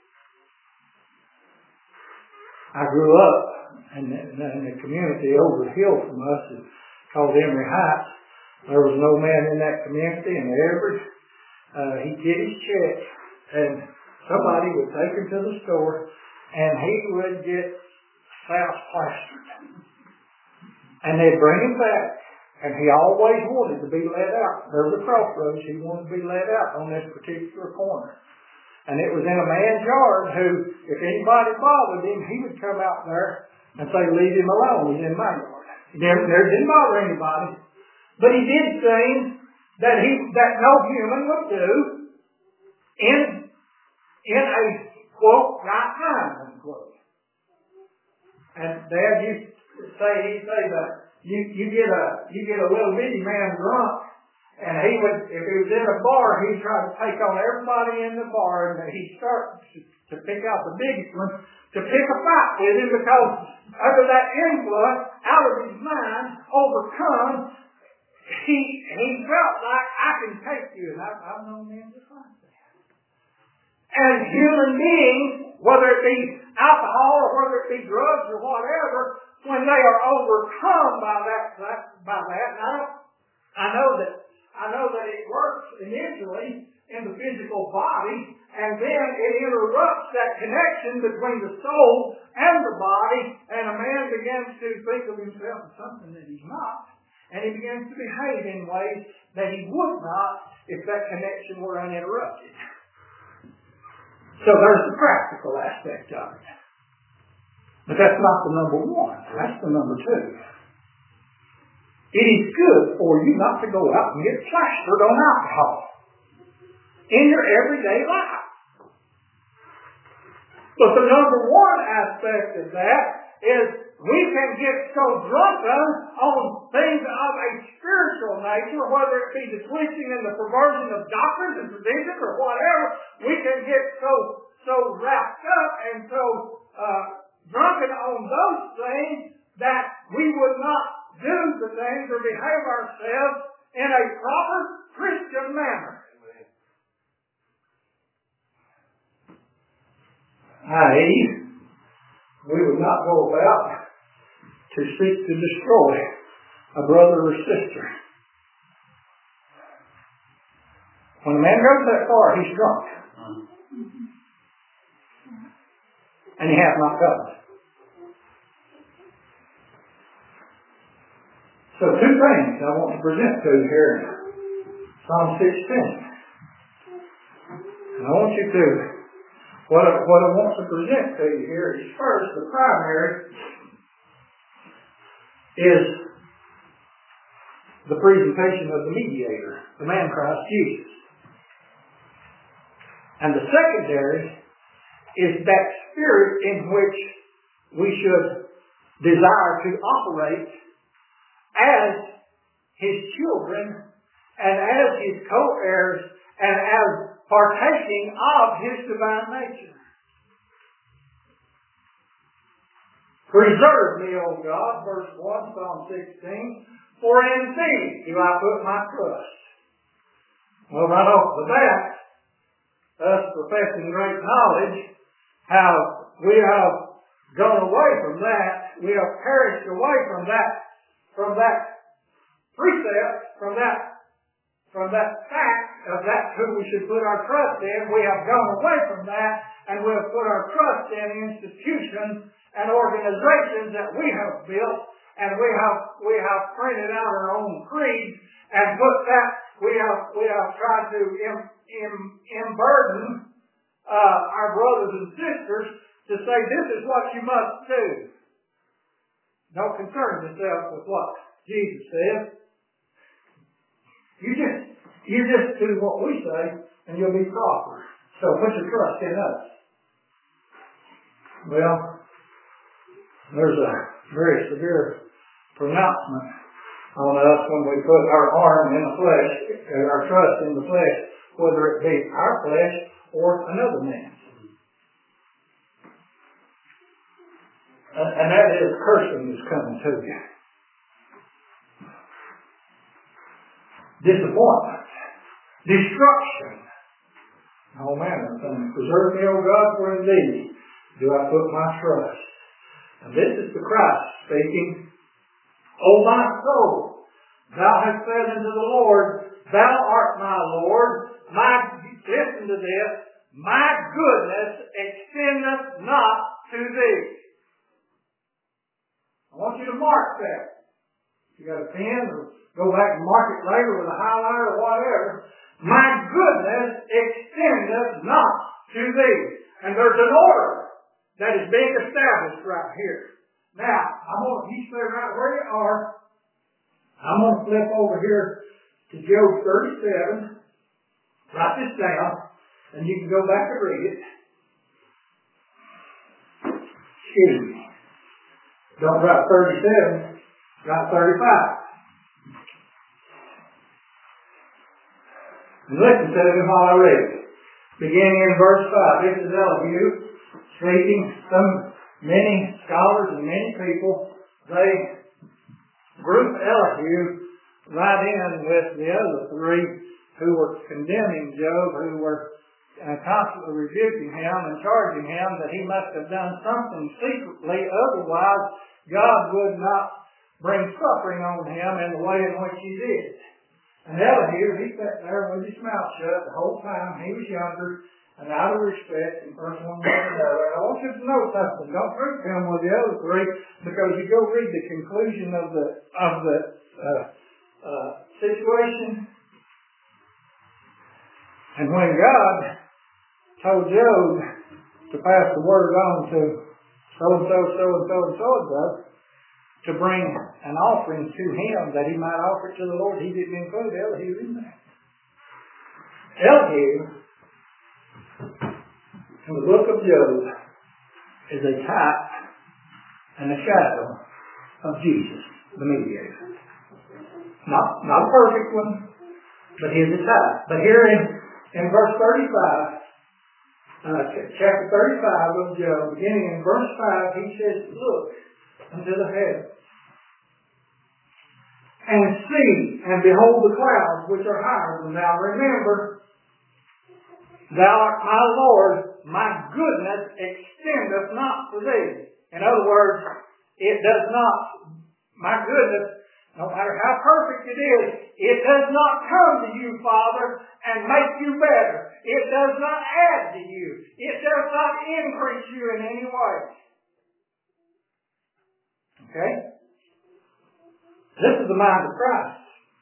I grew up in a community over the hill from us called Emory Heights. There was no man in that community, and he'd get his check, and somebody would take him to the store, and he would get house plastered. And they'd bring him back. And he always wanted to be led out. There was a crossroads. He wanted to be led out on this particular corner. And it was in a man's yard who, if anybody bothered him, he would come out there and say, leave him alone. He's in my yard. He didn't bother anybody. But he did things that no human would do in a, quote, right time, unquote. And Dad used to say, he'd say that you get a little bitty man drunk, and he would, if he was in a bar, he'd try to take on everybody in the bar, and he'd start to pick out the biggest one to pick a fight with him, because under that influence, out of his mind, overcome, he felt like, I can take you. And I've known men just like that. And human beings, whether it be alcohol or whether it be drugs or whatever, when they are overcome by that, and I know that it works initially in the physical body, and then it interrupts that connection between the soul and the body, and a man begins to think of himself as something that he's not, and he begins to behave in ways that he would not if that connection were uninterrupted. So there's the practical aspect of it. But that's not the number one. That's the number two. It is good for you not to go out and get plastered on alcohol in your everyday life. But the number one aspect of that is we can get so drunken on things of a spiritual nature, whether it be the twisting and the perversion of doctrines and traditions or whatever, we can get so wrapped up and so drunken on those things that we would not do the things or behave ourselves in a proper Christian manner. i.e., we would not go about to seek to destroy a brother or sister. When a man goes that far, he's drunk. And he has not God. So two things I want to present to you here in Psalm 16. And I want you to, what I want to present to you here is first, the primary is the presentation of the mediator, the man Christ Jesus. And the secondary is that spirit in which we should desire to operate as His children and as His co-heirs and as partaking of His divine nature. Preserve me, O God, verse 1, Psalm 16, for in Thee do I put my trust. Well, right off the bat, us professing great knowledge, how we have gone away from that, we have perished away from that precept, from that fact of that who we should put our trust in. We have gone away from that, and we have put our trust in institutions and organizations that we have built, and we have printed out our own creed and put that we have tried to emburden our brothers and sisters to say this is what you must do. Don't concern yourself with what Jesus says. You just do what we say, and you'll be proper. So put your trust in us. Well, there's a very severe pronouncement on us when we put our arm in the flesh, our trust in the flesh, whether it be our flesh or another man's. And that is cursing is coming to you. Disappointment. Destruction. All manner of things. Preserve me, O God, for in Thee do I put my trust. And this is the Christ speaking. O my soul, thou hast said unto the Lord, Thou art my Lord. Listen to this. My goodness extendeth not to Thee. I want you to mark that. You got a pen, or go back and mark it later with a highlighter or whatever. My goodness extendeth not to thee. And there's an order that is being established right here. Now, you stay right where you are. I'm going to flip over here to Job 37. Write this down, and you can go back and read it. Excuse me. Don't write 37, write 35. And listen to me while I read it. Beginning in verse 5, this is Elihu speaking. Many scholars and many people, they group Elihu right in with the other three who were condemning Job, who were constantly rebuking him and charging him that he must have done something secretly, otherwise God would not bring suffering on him in the way in which he did. And Elihu, he sat there with his mouth shut the whole time. He was younger, and out of respect, and first one was another. I want you to know something. Don't group him with the other three, because you go read the conclusion of the situation. And when God told Job to pass the word on to so-and-so, so-and-so, and so-and-so, to bring an offering to him that he might offer it to the Lord, he didn't include Elihu in that. Elihu, in the book of Job, is a type and a shadow of Jesus, the mediator. Not a perfect one, but he is a type. But here in verse 35, chapter 35 of Job, beginning in verse 5, he says, look unto the heavens, and see, and behold the clouds which are higher than thou. Remember, thou art my Lord, my goodness extendeth not to thee. In other words, it does not, my goodness, no matter how perfect it is, it does not come to you, Father, and make you better. It does not add to you. It does not increase you in any way. Okay? This is the mind of Christ.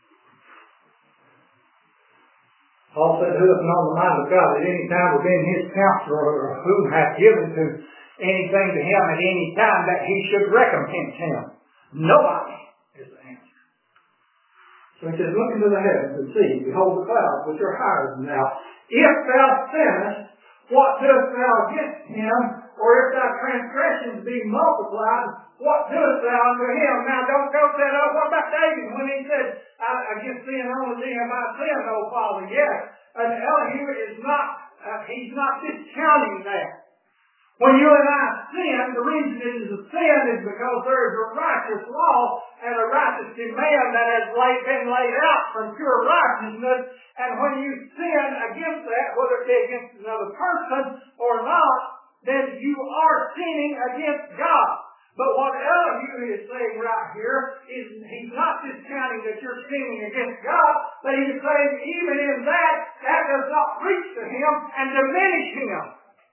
Paul said, who hath known the mind of God at any time or been his counselor, or who hath given to anything to him at any time that he should recompense him? Nobody is the answer. So he says, look into the heavens and see, behold the clouds which are higher than thou. If thou sinnest, what doest thou against him? Or if thy transgressions be multiplied, what doest thou unto him? Now don't go say, oh, what about David when he said, against thee and only thee have I sinned, O Father? Yes. And Elihu is not, he's not discounting that. When you and I sin, the reason it is a sin is because there is a righteous law and a righteous demand that has been laid out from pure righteousness. And when you sin against that, whether it be against another person or not, then you are sinning against God. But what Elihu is saying right here is he's not discounting that you're sinning against God, but he's saying even in that does not reach to him and diminish him.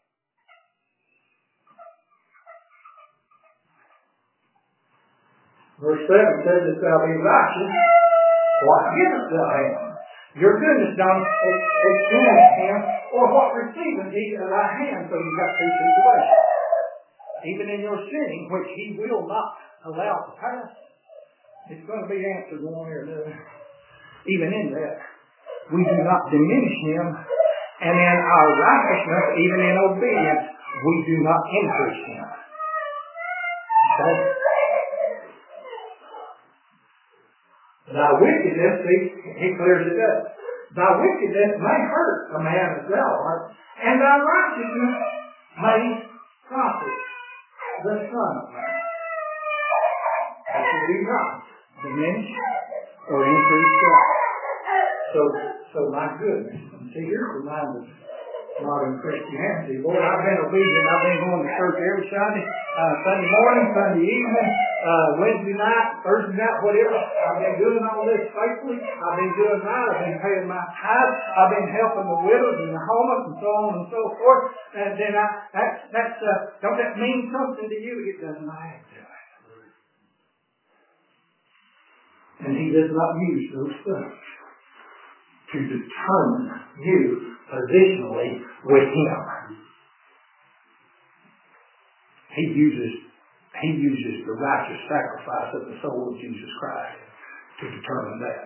Verse 7 says, if thou be righteous, what givest thou him? Your goodness don't extend him, or what receiveth he at thy hand? So you've got two situations. Even in your sinning, which he will not allow to pass, it's going to be answered one way or another. Even in that, we do not diminish him, and in our righteousness, even in obedience, we do not increase him. Okay? Thy wickedness, he clears it up. Thy wickedness may hurt a man as thou art, and thy righteousness may profit the Son of Man. That should be not diminish or increase God. So my goodness. See, here's the mind of modern Christianity. Lord, I've been obedient. I've been going to church every Sunday, Sunday morning, Sunday evening, Wednesday night, Thursday night, whatever. I've been doing all this faithfully. I've been doing right. I've been paying my tithe. I've been helping the widows and the homeless and so on and so forth. And then don't that mean something to you? It does not add to it. And He does not use those things to determine you positionally with Him. He uses the righteous sacrifice of the soul of Jesus Christ to determine that.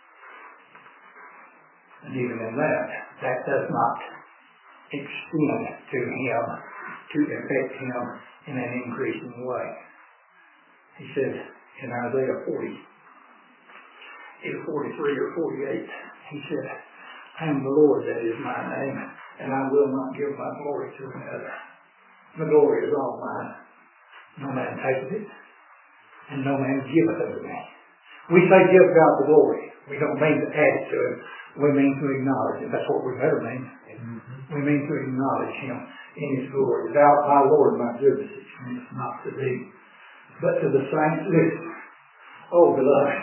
And even in that does not extend to Him to affect Him in an increasing way. He said in Isaiah 40, either 43 or 48, He said, I am the Lord, that is my name, and I will not give my glory to another. The glory is all mine. No man taketh it, and no man giveth unto me. We say give God the glory. We don't mean to add it to Him. We mean to acknowledge Him. That's what we better mean. We mean to acknowledge Him in His glory. Thou, my Lord, my goodness, it's not to thee, but to the saints. Listen, oh beloved,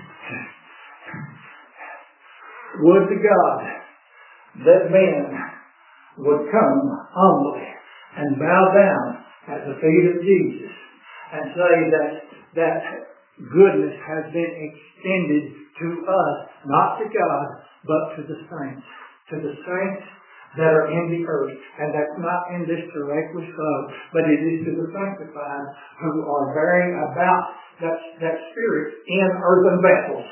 would to God that men would come humbly and bow down at the feet of Jesus and say that goodness has been extended to us, not to God, but to the saints that are in the earth. And that's not in this miraculous love, but it is to the sanctified who are bearing about that Spirit in earthen vessels.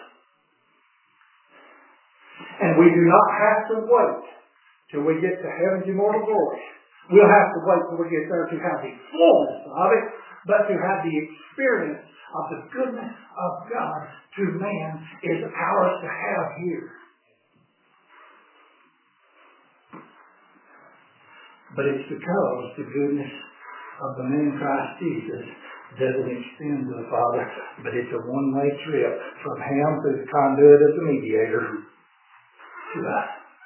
And we do not have to wait till we get to heaven's immortal glory. We'll have to wait till we get there to have the fullness of it, but to have the experience of the goodness of God to man is ours to have here. But it's because the goodness of the man Christ Jesus doesn't extend to the Father, but it's a one-way trip from Him through the conduit of the mediator to us.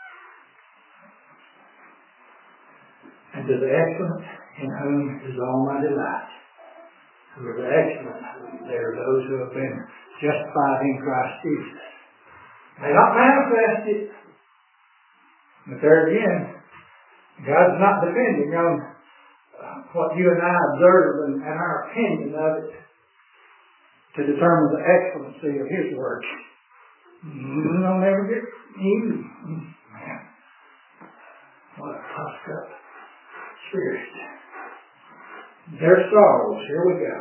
And to the excellent in whom is all my delight. Who are the excellent? They are those who have been justified in Christ Jesus. They not manifest it, but there again, God's not depending on what you and I observe and our opinion of it to determine the excellency of His work. You'll never get easy. Man, what a puffed up spirit. Their sorrows. Here we go.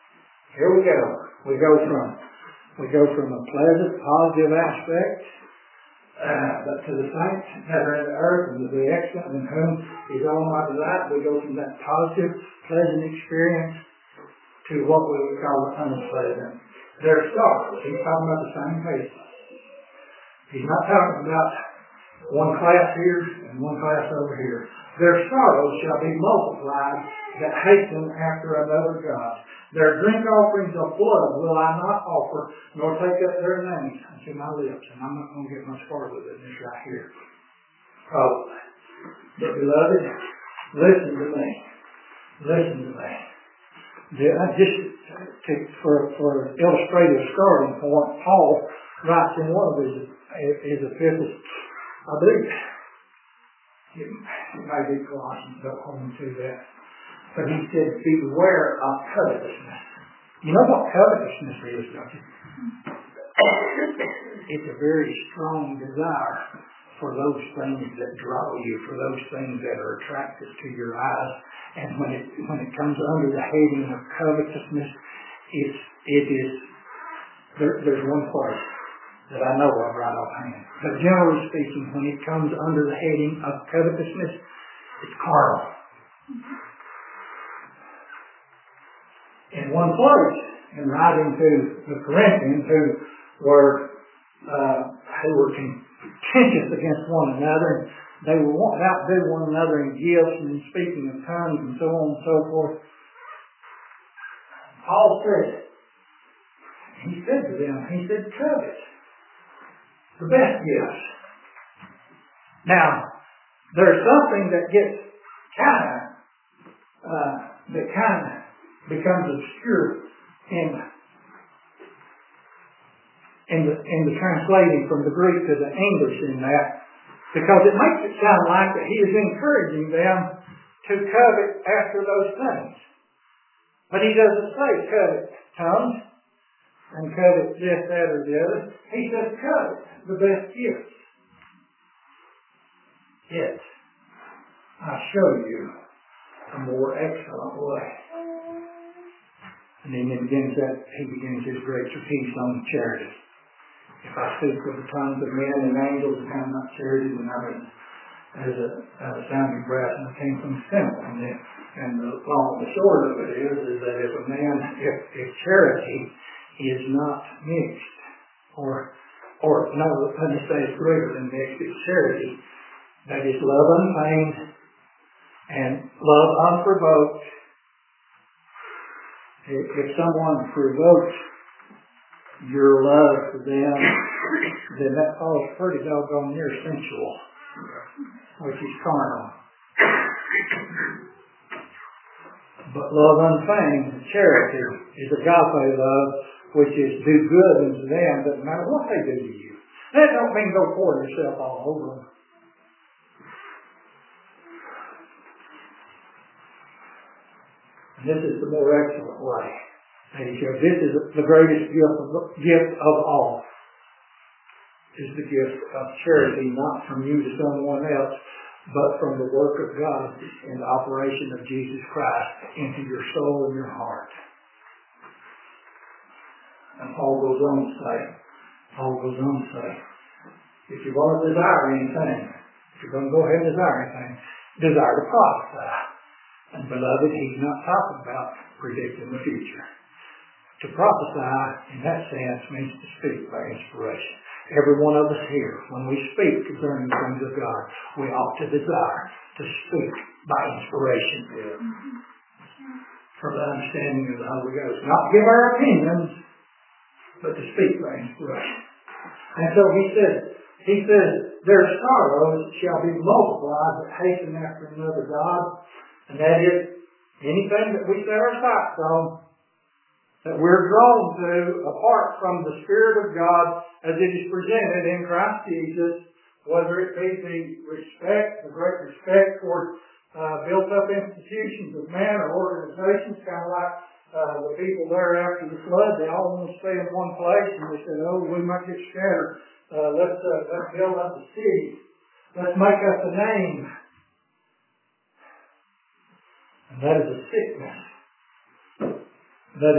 We go from a pleasant, positive aspect. But to the saints that are in the earth and to the excellent in whom is all my delight, we go from that positive, pleasant experience to what we would call the unpleasant. Their sorrows. He's talking about the same person. He's not talking about one class here and one class over here. Their sorrows shall be multiplied that hasten after another God. Their drink offerings of blood will I not offer, nor take up their names unto my lips. And I'm not going to get much farther than this right here. Probably. But beloved, listen to me. Just for illustrative starting point, Paul writes in one of his epistles, I believe it may be Colossians, don't hold me to that. But he said, beware of covetousness. You know what covetousness is, don't you? It's a very strong desire for those things that draw you, for those things that are attractive to your eyes. And when it comes under the heading of covetousness, there's one place that I know of right offhand. But generally speaking, when it comes under the heading of covetousness, it's carnal. In one place, in writing to the Corinthians, who were contentious against one another, they were wanting to outdo one another in gifts and in speaking of tongues and so on and so forth. Paul said to them, covet the best gifts. Now, there's something that gets kind of becomes obscure in the translating from the Greek to the English in that, because it makes it sound like that he is encouraging them to covet after those things. But he doesn't say covet tongues. and covet this, that, or the other. He says, covet the best gifts. Yet, I show you a more excellent way. And then he begins his great treatise on charity. If I speak with the tongues of men and angels and have not charity, then I'm as a sounding brass and a tinkling cymbal. And the short of it is that if charity is not mixed, or no, let me say it's greater than mixed, it's charity that is love unfeigned and love unprovoked. If someone provokes your love for them, then that falls pretty doggone near sensual, which is carnal. But love unfeigned, charity, is agape love, which is do good unto them, doesn't matter what they do to you. That don't mean go pour yourself all over them. And this is the more excellent way. This is the greatest gift of all. Is the gift of charity, not from you to someone else, but from the work of God and the operation of Jesus Christ into your soul and your heart. And Paul goes on to say, if you're going to desire anything, if you're going to go ahead and desire anything, desire to prophesy. And beloved, he's not talking about predicting the future. To prophesy, in that sense, means to speak by inspiration. Every one of us here, when we speak concerning the things of God, we ought to desire to speak by inspiration. From the understanding of the Holy Ghost. Not give our opinions, but to speak by inspiration. And so he says, their sorrows shall be multiplied that hasten after another God. And that is anything that we set our sights on, that we're drawn to apart from the Spirit of God as it is presented in Christ Jesus, whether it be the great respect for built up institutions of man or organizations, kind of like the people there after the flood. They all want to stay in one place, and they said, oh, we might get scattered. Let's build up the city. Let's make up a name. And that is a sickness. That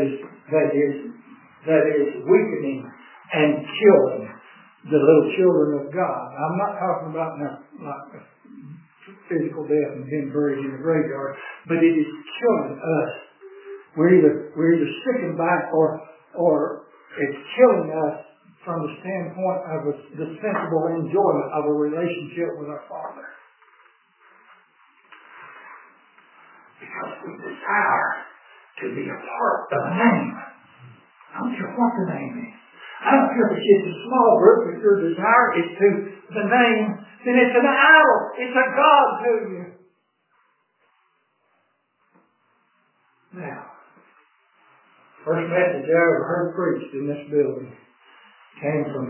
is weakening and killing the little children of God. I'm not talking about like physical death and being buried in the graveyard, but it is killing us. We're either sticking back or it's killing us from the standpoint of the sensible enjoyment of a relationship with our Father. Because we desire to be a part of a name. I don't care what the name is. I don't care if it's just a small group. If your desire is to the name, then it's an idol. It's a God to you. Now, first message I ever heard preached in this building came from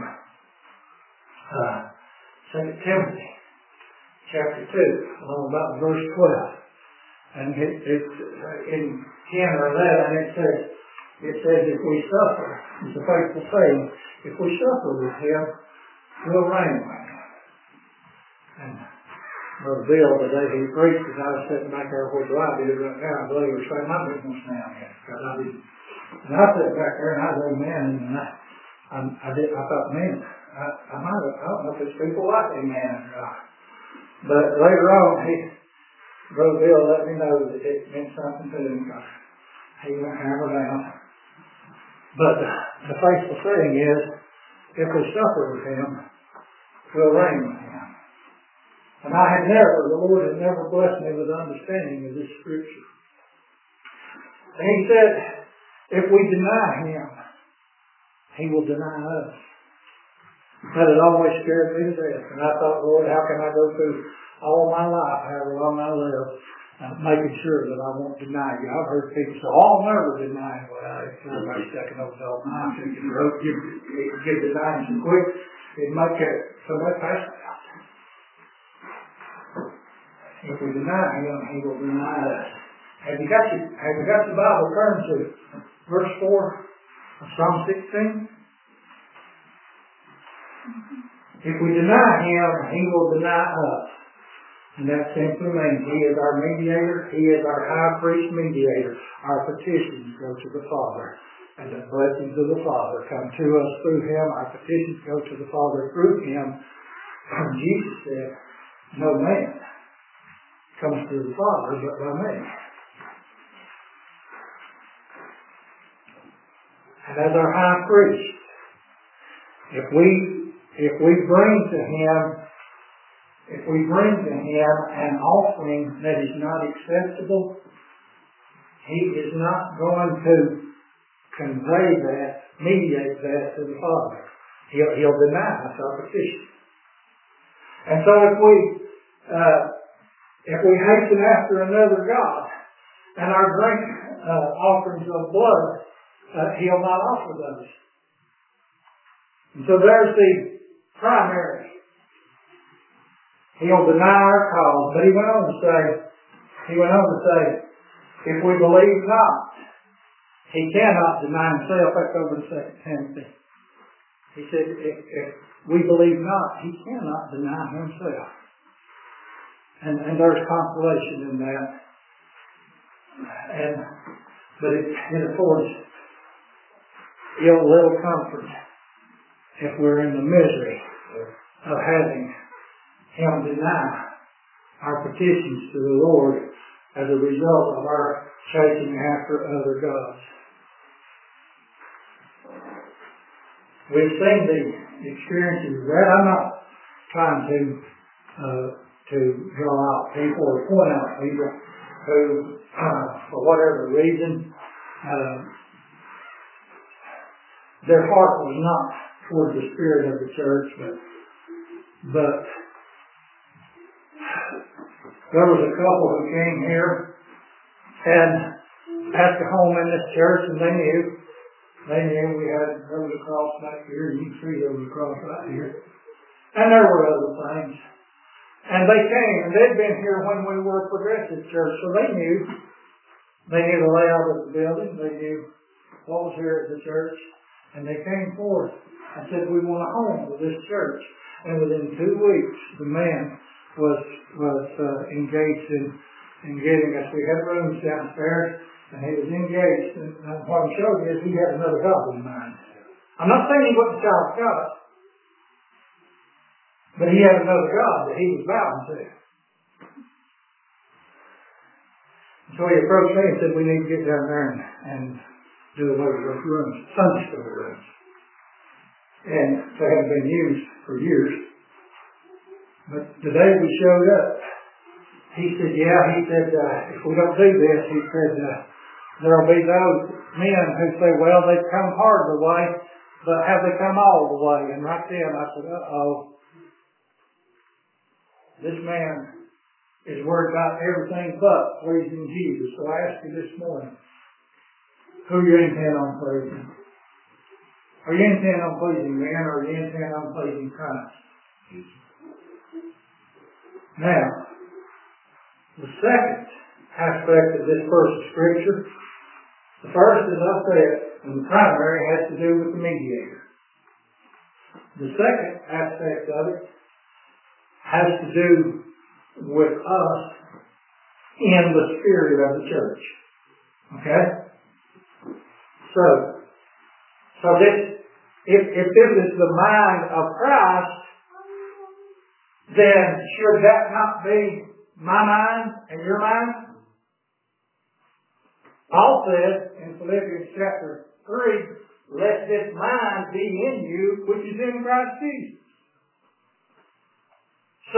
2 Timothy chapter 2, along about verse 12. And it's in 10 or 11, it says if we suffer, it's a faithful saying, if we suffer with him, we'll reign with him. And Brother Bill, the day he preached, as I was sitting back there where I did right now, I believe he was saying, my business now, because I didn't. And I sat back there and I was amen, and I thought, man, I don't know if it's people like amen or not. But later on, Brother Bill let me know that it meant something to him because he went hammered down. But the faithful saying is, if we suffer with him, we'll reign with him. And the Lord had never blessed me with understanding of this scripture. And he said, if we deny him, he will deny us. That had always scared me to death. And I thought, Lord, how can I go through all my life, however long I live, making sure that I won't deny you. I've heard people say, I'll never deny you. Well, if everybody's taking those old knives and get denying so quick, it'd make somebody pass out. If we deny him, he will deny us. Have you got the Bible turned to verse 4 of Psalm 16? If we deny Him, He will deny us. And that simply means He is our mediator. He is our high priest mediator. Our petitions go to the Father. And the blessings of the Father come to us through Him. Our petitions go to the Father through Him. And Jesus said, no man comes to the Father but by me. And as our high priest, if we bring to Him an offering that is not acceptable, He is not going to convey that, mediate that to the Father. He'll deny us our petition. And so if we hasten after another God and our drink offerings of blood, He'll not offer those. And so there's the primary. He'll deny our cause. But he went on to say, if we believe not, He cannot deny Himself. Back over to 2 Timothy. He said, if we believe not, He cannot deny Himself. And there's consolation in that. But it affords little comfort if we're in the misery of having Him deny our petitions to the Lord as a result of our chasing after other gods. We've seen the experiences of that. I'm not trying to draw out people or point out people who, for whatever reason, their heart was not toward the spirit of the church, but there was a couple who came here and asked a home in this church, and they knew there was a cross back here, and you can see there was a cross right here. And there were other things. And they came, and they'd been here when we were a progressive church, so they knew the layout of the building, they knew what was here at the church, and they came forth and said, we want a home with this church. And within 2 weeks, the man was engaged in getting us. We had rooms downstairs, and he was engaged. And what I'm showing you is he had another God in mind. I'm not saying he wasn't a child of God, but he had another God that he was bound to. So he approached me and said, we need to get down there and do away with those rooms, Sunday school rooms. And they haven't been used for years. But the day we showed up, he said, if we don't do this, he said, there'll be those men who say, well, they've come part of the way, but have they come all the way? And right then I said, this man is worried about everything but pleasing Jesus. So I ask you this morning, who are you intent on pleasing? Are you intent on pleasing man, or are you intent on pleasing Christ? Now, the second aspect of this verse of Scripture, the first, as I said, and the primary, has to do with the mediator. The second aspect of it has to do with us in the spirit of the church. Okay? So this, if this is the mind of Christ, then should that not be my mind and your mind? Paul says in Philippians chapter 3, let this mind be in you, which is in Christ Jesus. So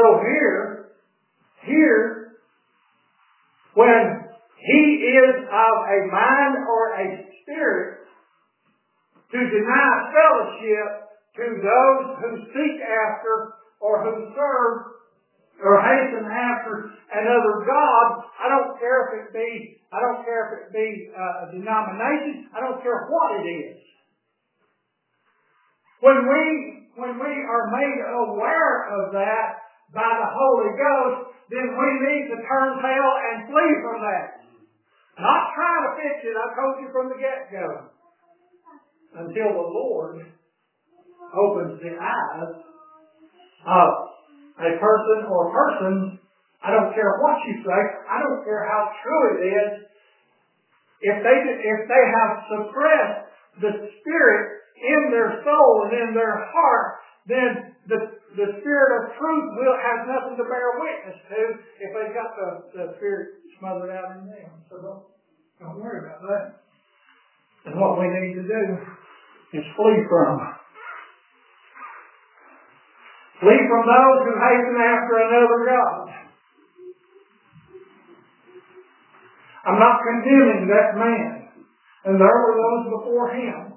here, when he is of a mind or a spirit to deny fellowship to those who seek after or who serve or hasten after another God, I don't care if it be a denomination, I don't care what it is. When we are made aware of that by the Holy Ghost, then we need to turn tail and flee from that. Not trying to fix it, I told you from the get-go. until the Lord opens the eyes of a person or persons. I don't care what you say. I don't care how true it is. If they have suppressed the Spirit in their soul and in their heart, then the Spirit of truth has nothing to bear witness to if they've got the Spirit smothered out in them. So don't worry about that. And what we need to do is flee from those who hasten after another God. I'm not condemning that man. And there were those before him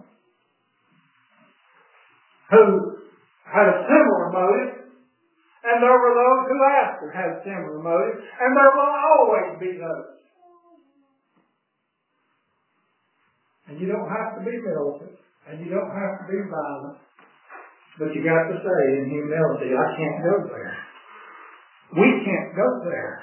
who had a similar motive. And there were those who after had a similar motive. And there will always be those. And you don't have to be militant. And you don't have to be violent. But you got to say in humility, I can't go there. We can't go there.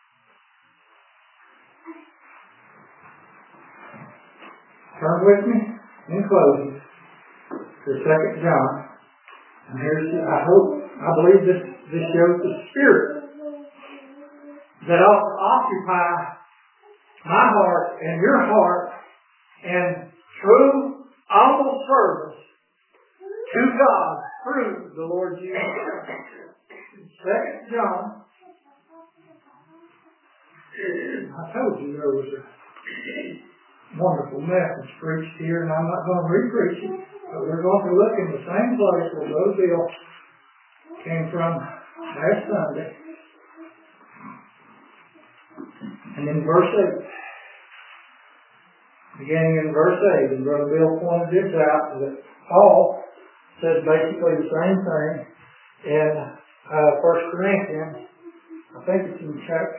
Turn with me in closing to 2 John. And I believe this shows the spirit that ought to occupy my heart and your heart in true, humble service to God through the Lord Jesus Christ. 2 John. I told you there was a wonderful message preached here, and I'm not going to re-preach it, but we're going to look in the same place where Brother Bill came from last Sunday. And in verse 8, beginning in verse 8, and Brother Bill pointed this out, that Paul says basically the same thing in 1 Corinthians. I think it's in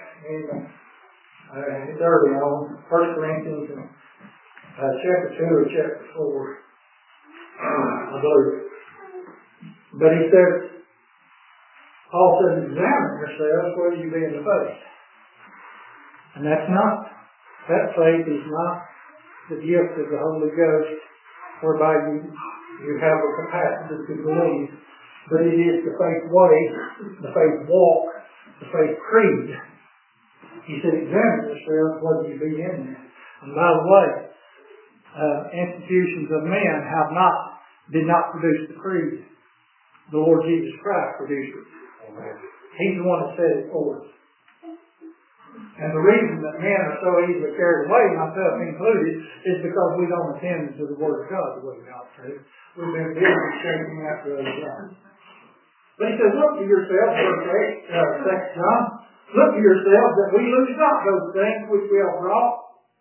it's early on, 1 Corinthians chapter 2 or chapter 4, I believe. But he says, Paul says, examine yourselves whether you be in the faith. And that faith is not the gift of the Holy Ghost, whereby you have a capacity to believe, but it is the faith way, the faith walk, the faith creed. He said, examine yourselves whether you be in there. And by the way, institutions of men did not produce the creed. The Lord Jesus Christ produced it. He's the one that set it forth. And the reason that men are so easily carried away, myself included, is because we don't attend to the Word of God the way we ought to. We've been busy chasing after other gods. But he says, look to yourselves, verse 8, 2 John, look to yourselves that we lose not those things which we have brought,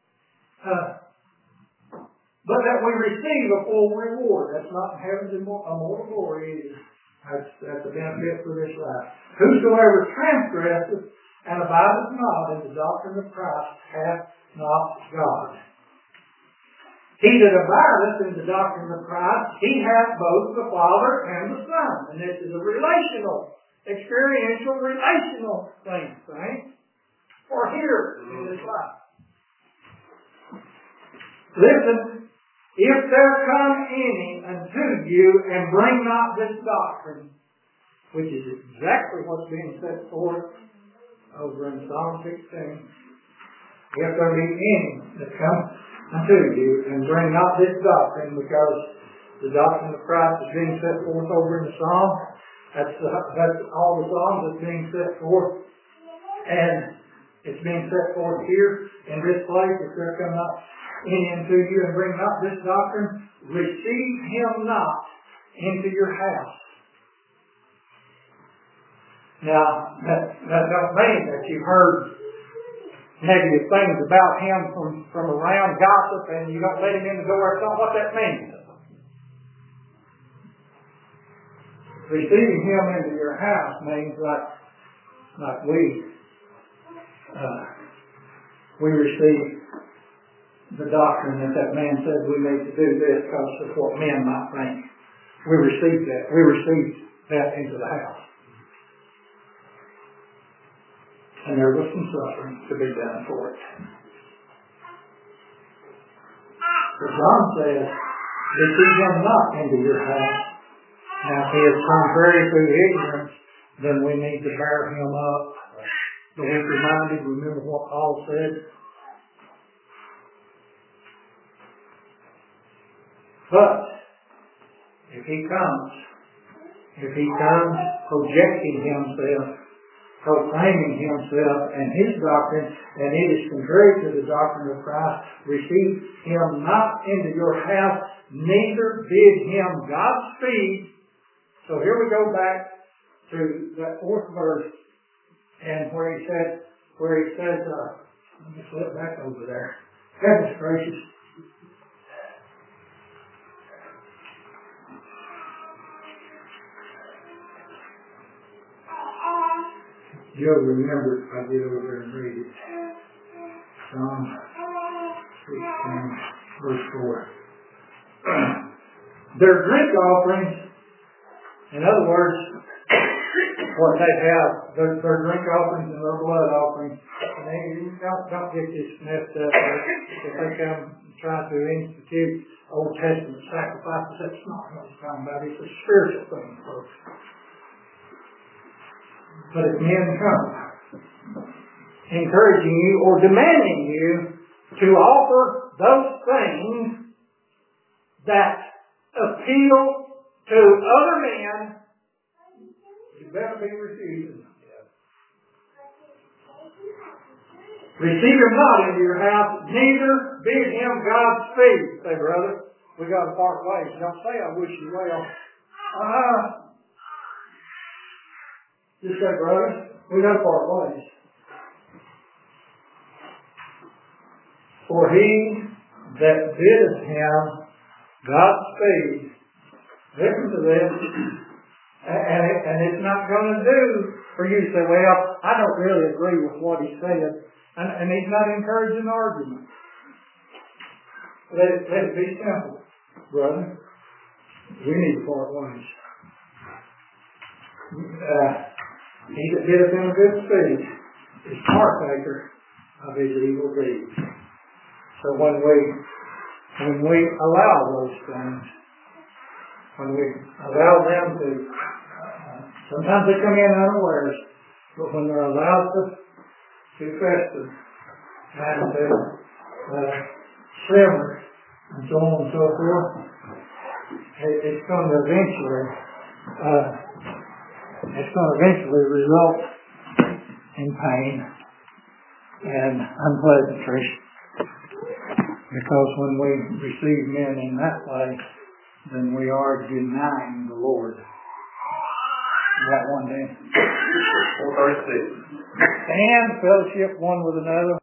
but that we receive a full reward. That's not heaven's immortal glory either. That's a benefit for this life. Whosoever transgresseth and abideth not in the doctrine of Christ hath not God. He that abideth in the doctrine of Christ, he hath both the Father and the Son. And this is a relational, experiential, relational thing, saints. For here in this life. Listen, if there come any unto you and bring not this doctrine, which is exactly what's being set forth over in Psalm 16, if there be any that come unto you and bring not this doctrine, because the doctrine of Christ is being set forth over in the Psalm, that's all the Psalms that's being set forth, and it's being set forth here in this place. If there come not any unto you and bring not this doctrine, receive him not into your house. Now, that don't mean that you've heard negative things about him from around, gossip, and you don't let him in the door. That's not what that means. Receiving him into your house means like we receive the doctrine that man says we need to do this because of what men might think. We receive that. We receive that into the house. And there was some suffering to be done for it. But John says, receive him not into your house. Now, if he is contrary through ignorance, then we need to bear him up. The weak-minded, remember what Paul said? But, if he comes projecting himself, proclaiming himself and his doctrine, and it is contrary to the doctrine of Christ, receive him not into your house, neither bid him Godspeed. So here we go back to that fourth verse, and where he says, let me flip back over there. Goodness gracious. You'll remember if I get over there and read it. Psalm 16, verse 4. Their drink offerings, in other words, what they have, their drink offerings and their blood offerings, and they don't get this messed up. If they come trying to institute Old Testament sacrifices, that's not what he's talking about. It's a spiritual thing, folks. But if men come encouraging you or demanding you to offer those things that appeal to other men, you better be refusing. Receive him not into your house, neither bid him Godspeed. Say, brother, we got to part ways. Don't say I wish you well. Just say, brother, we got to part ways. For he that biddeth him Godspeed, listen to this, and it's not going to do for you to say, well, I don't really agree with what he said, and he's not encouraging argument. Let it be simple, brother. We need to part ways. He that biddeth him good speed is partaker of his evil deeds. So when we allow those things, when we allow them to, sometimes they come in unawares, but when they're allowed to fester and to simmer and so on and so forth, it's going to eventually result in pain and unpleasantry. Because when we receive men in that way, then we are denying the Lord. That one day. And fellowship one with another.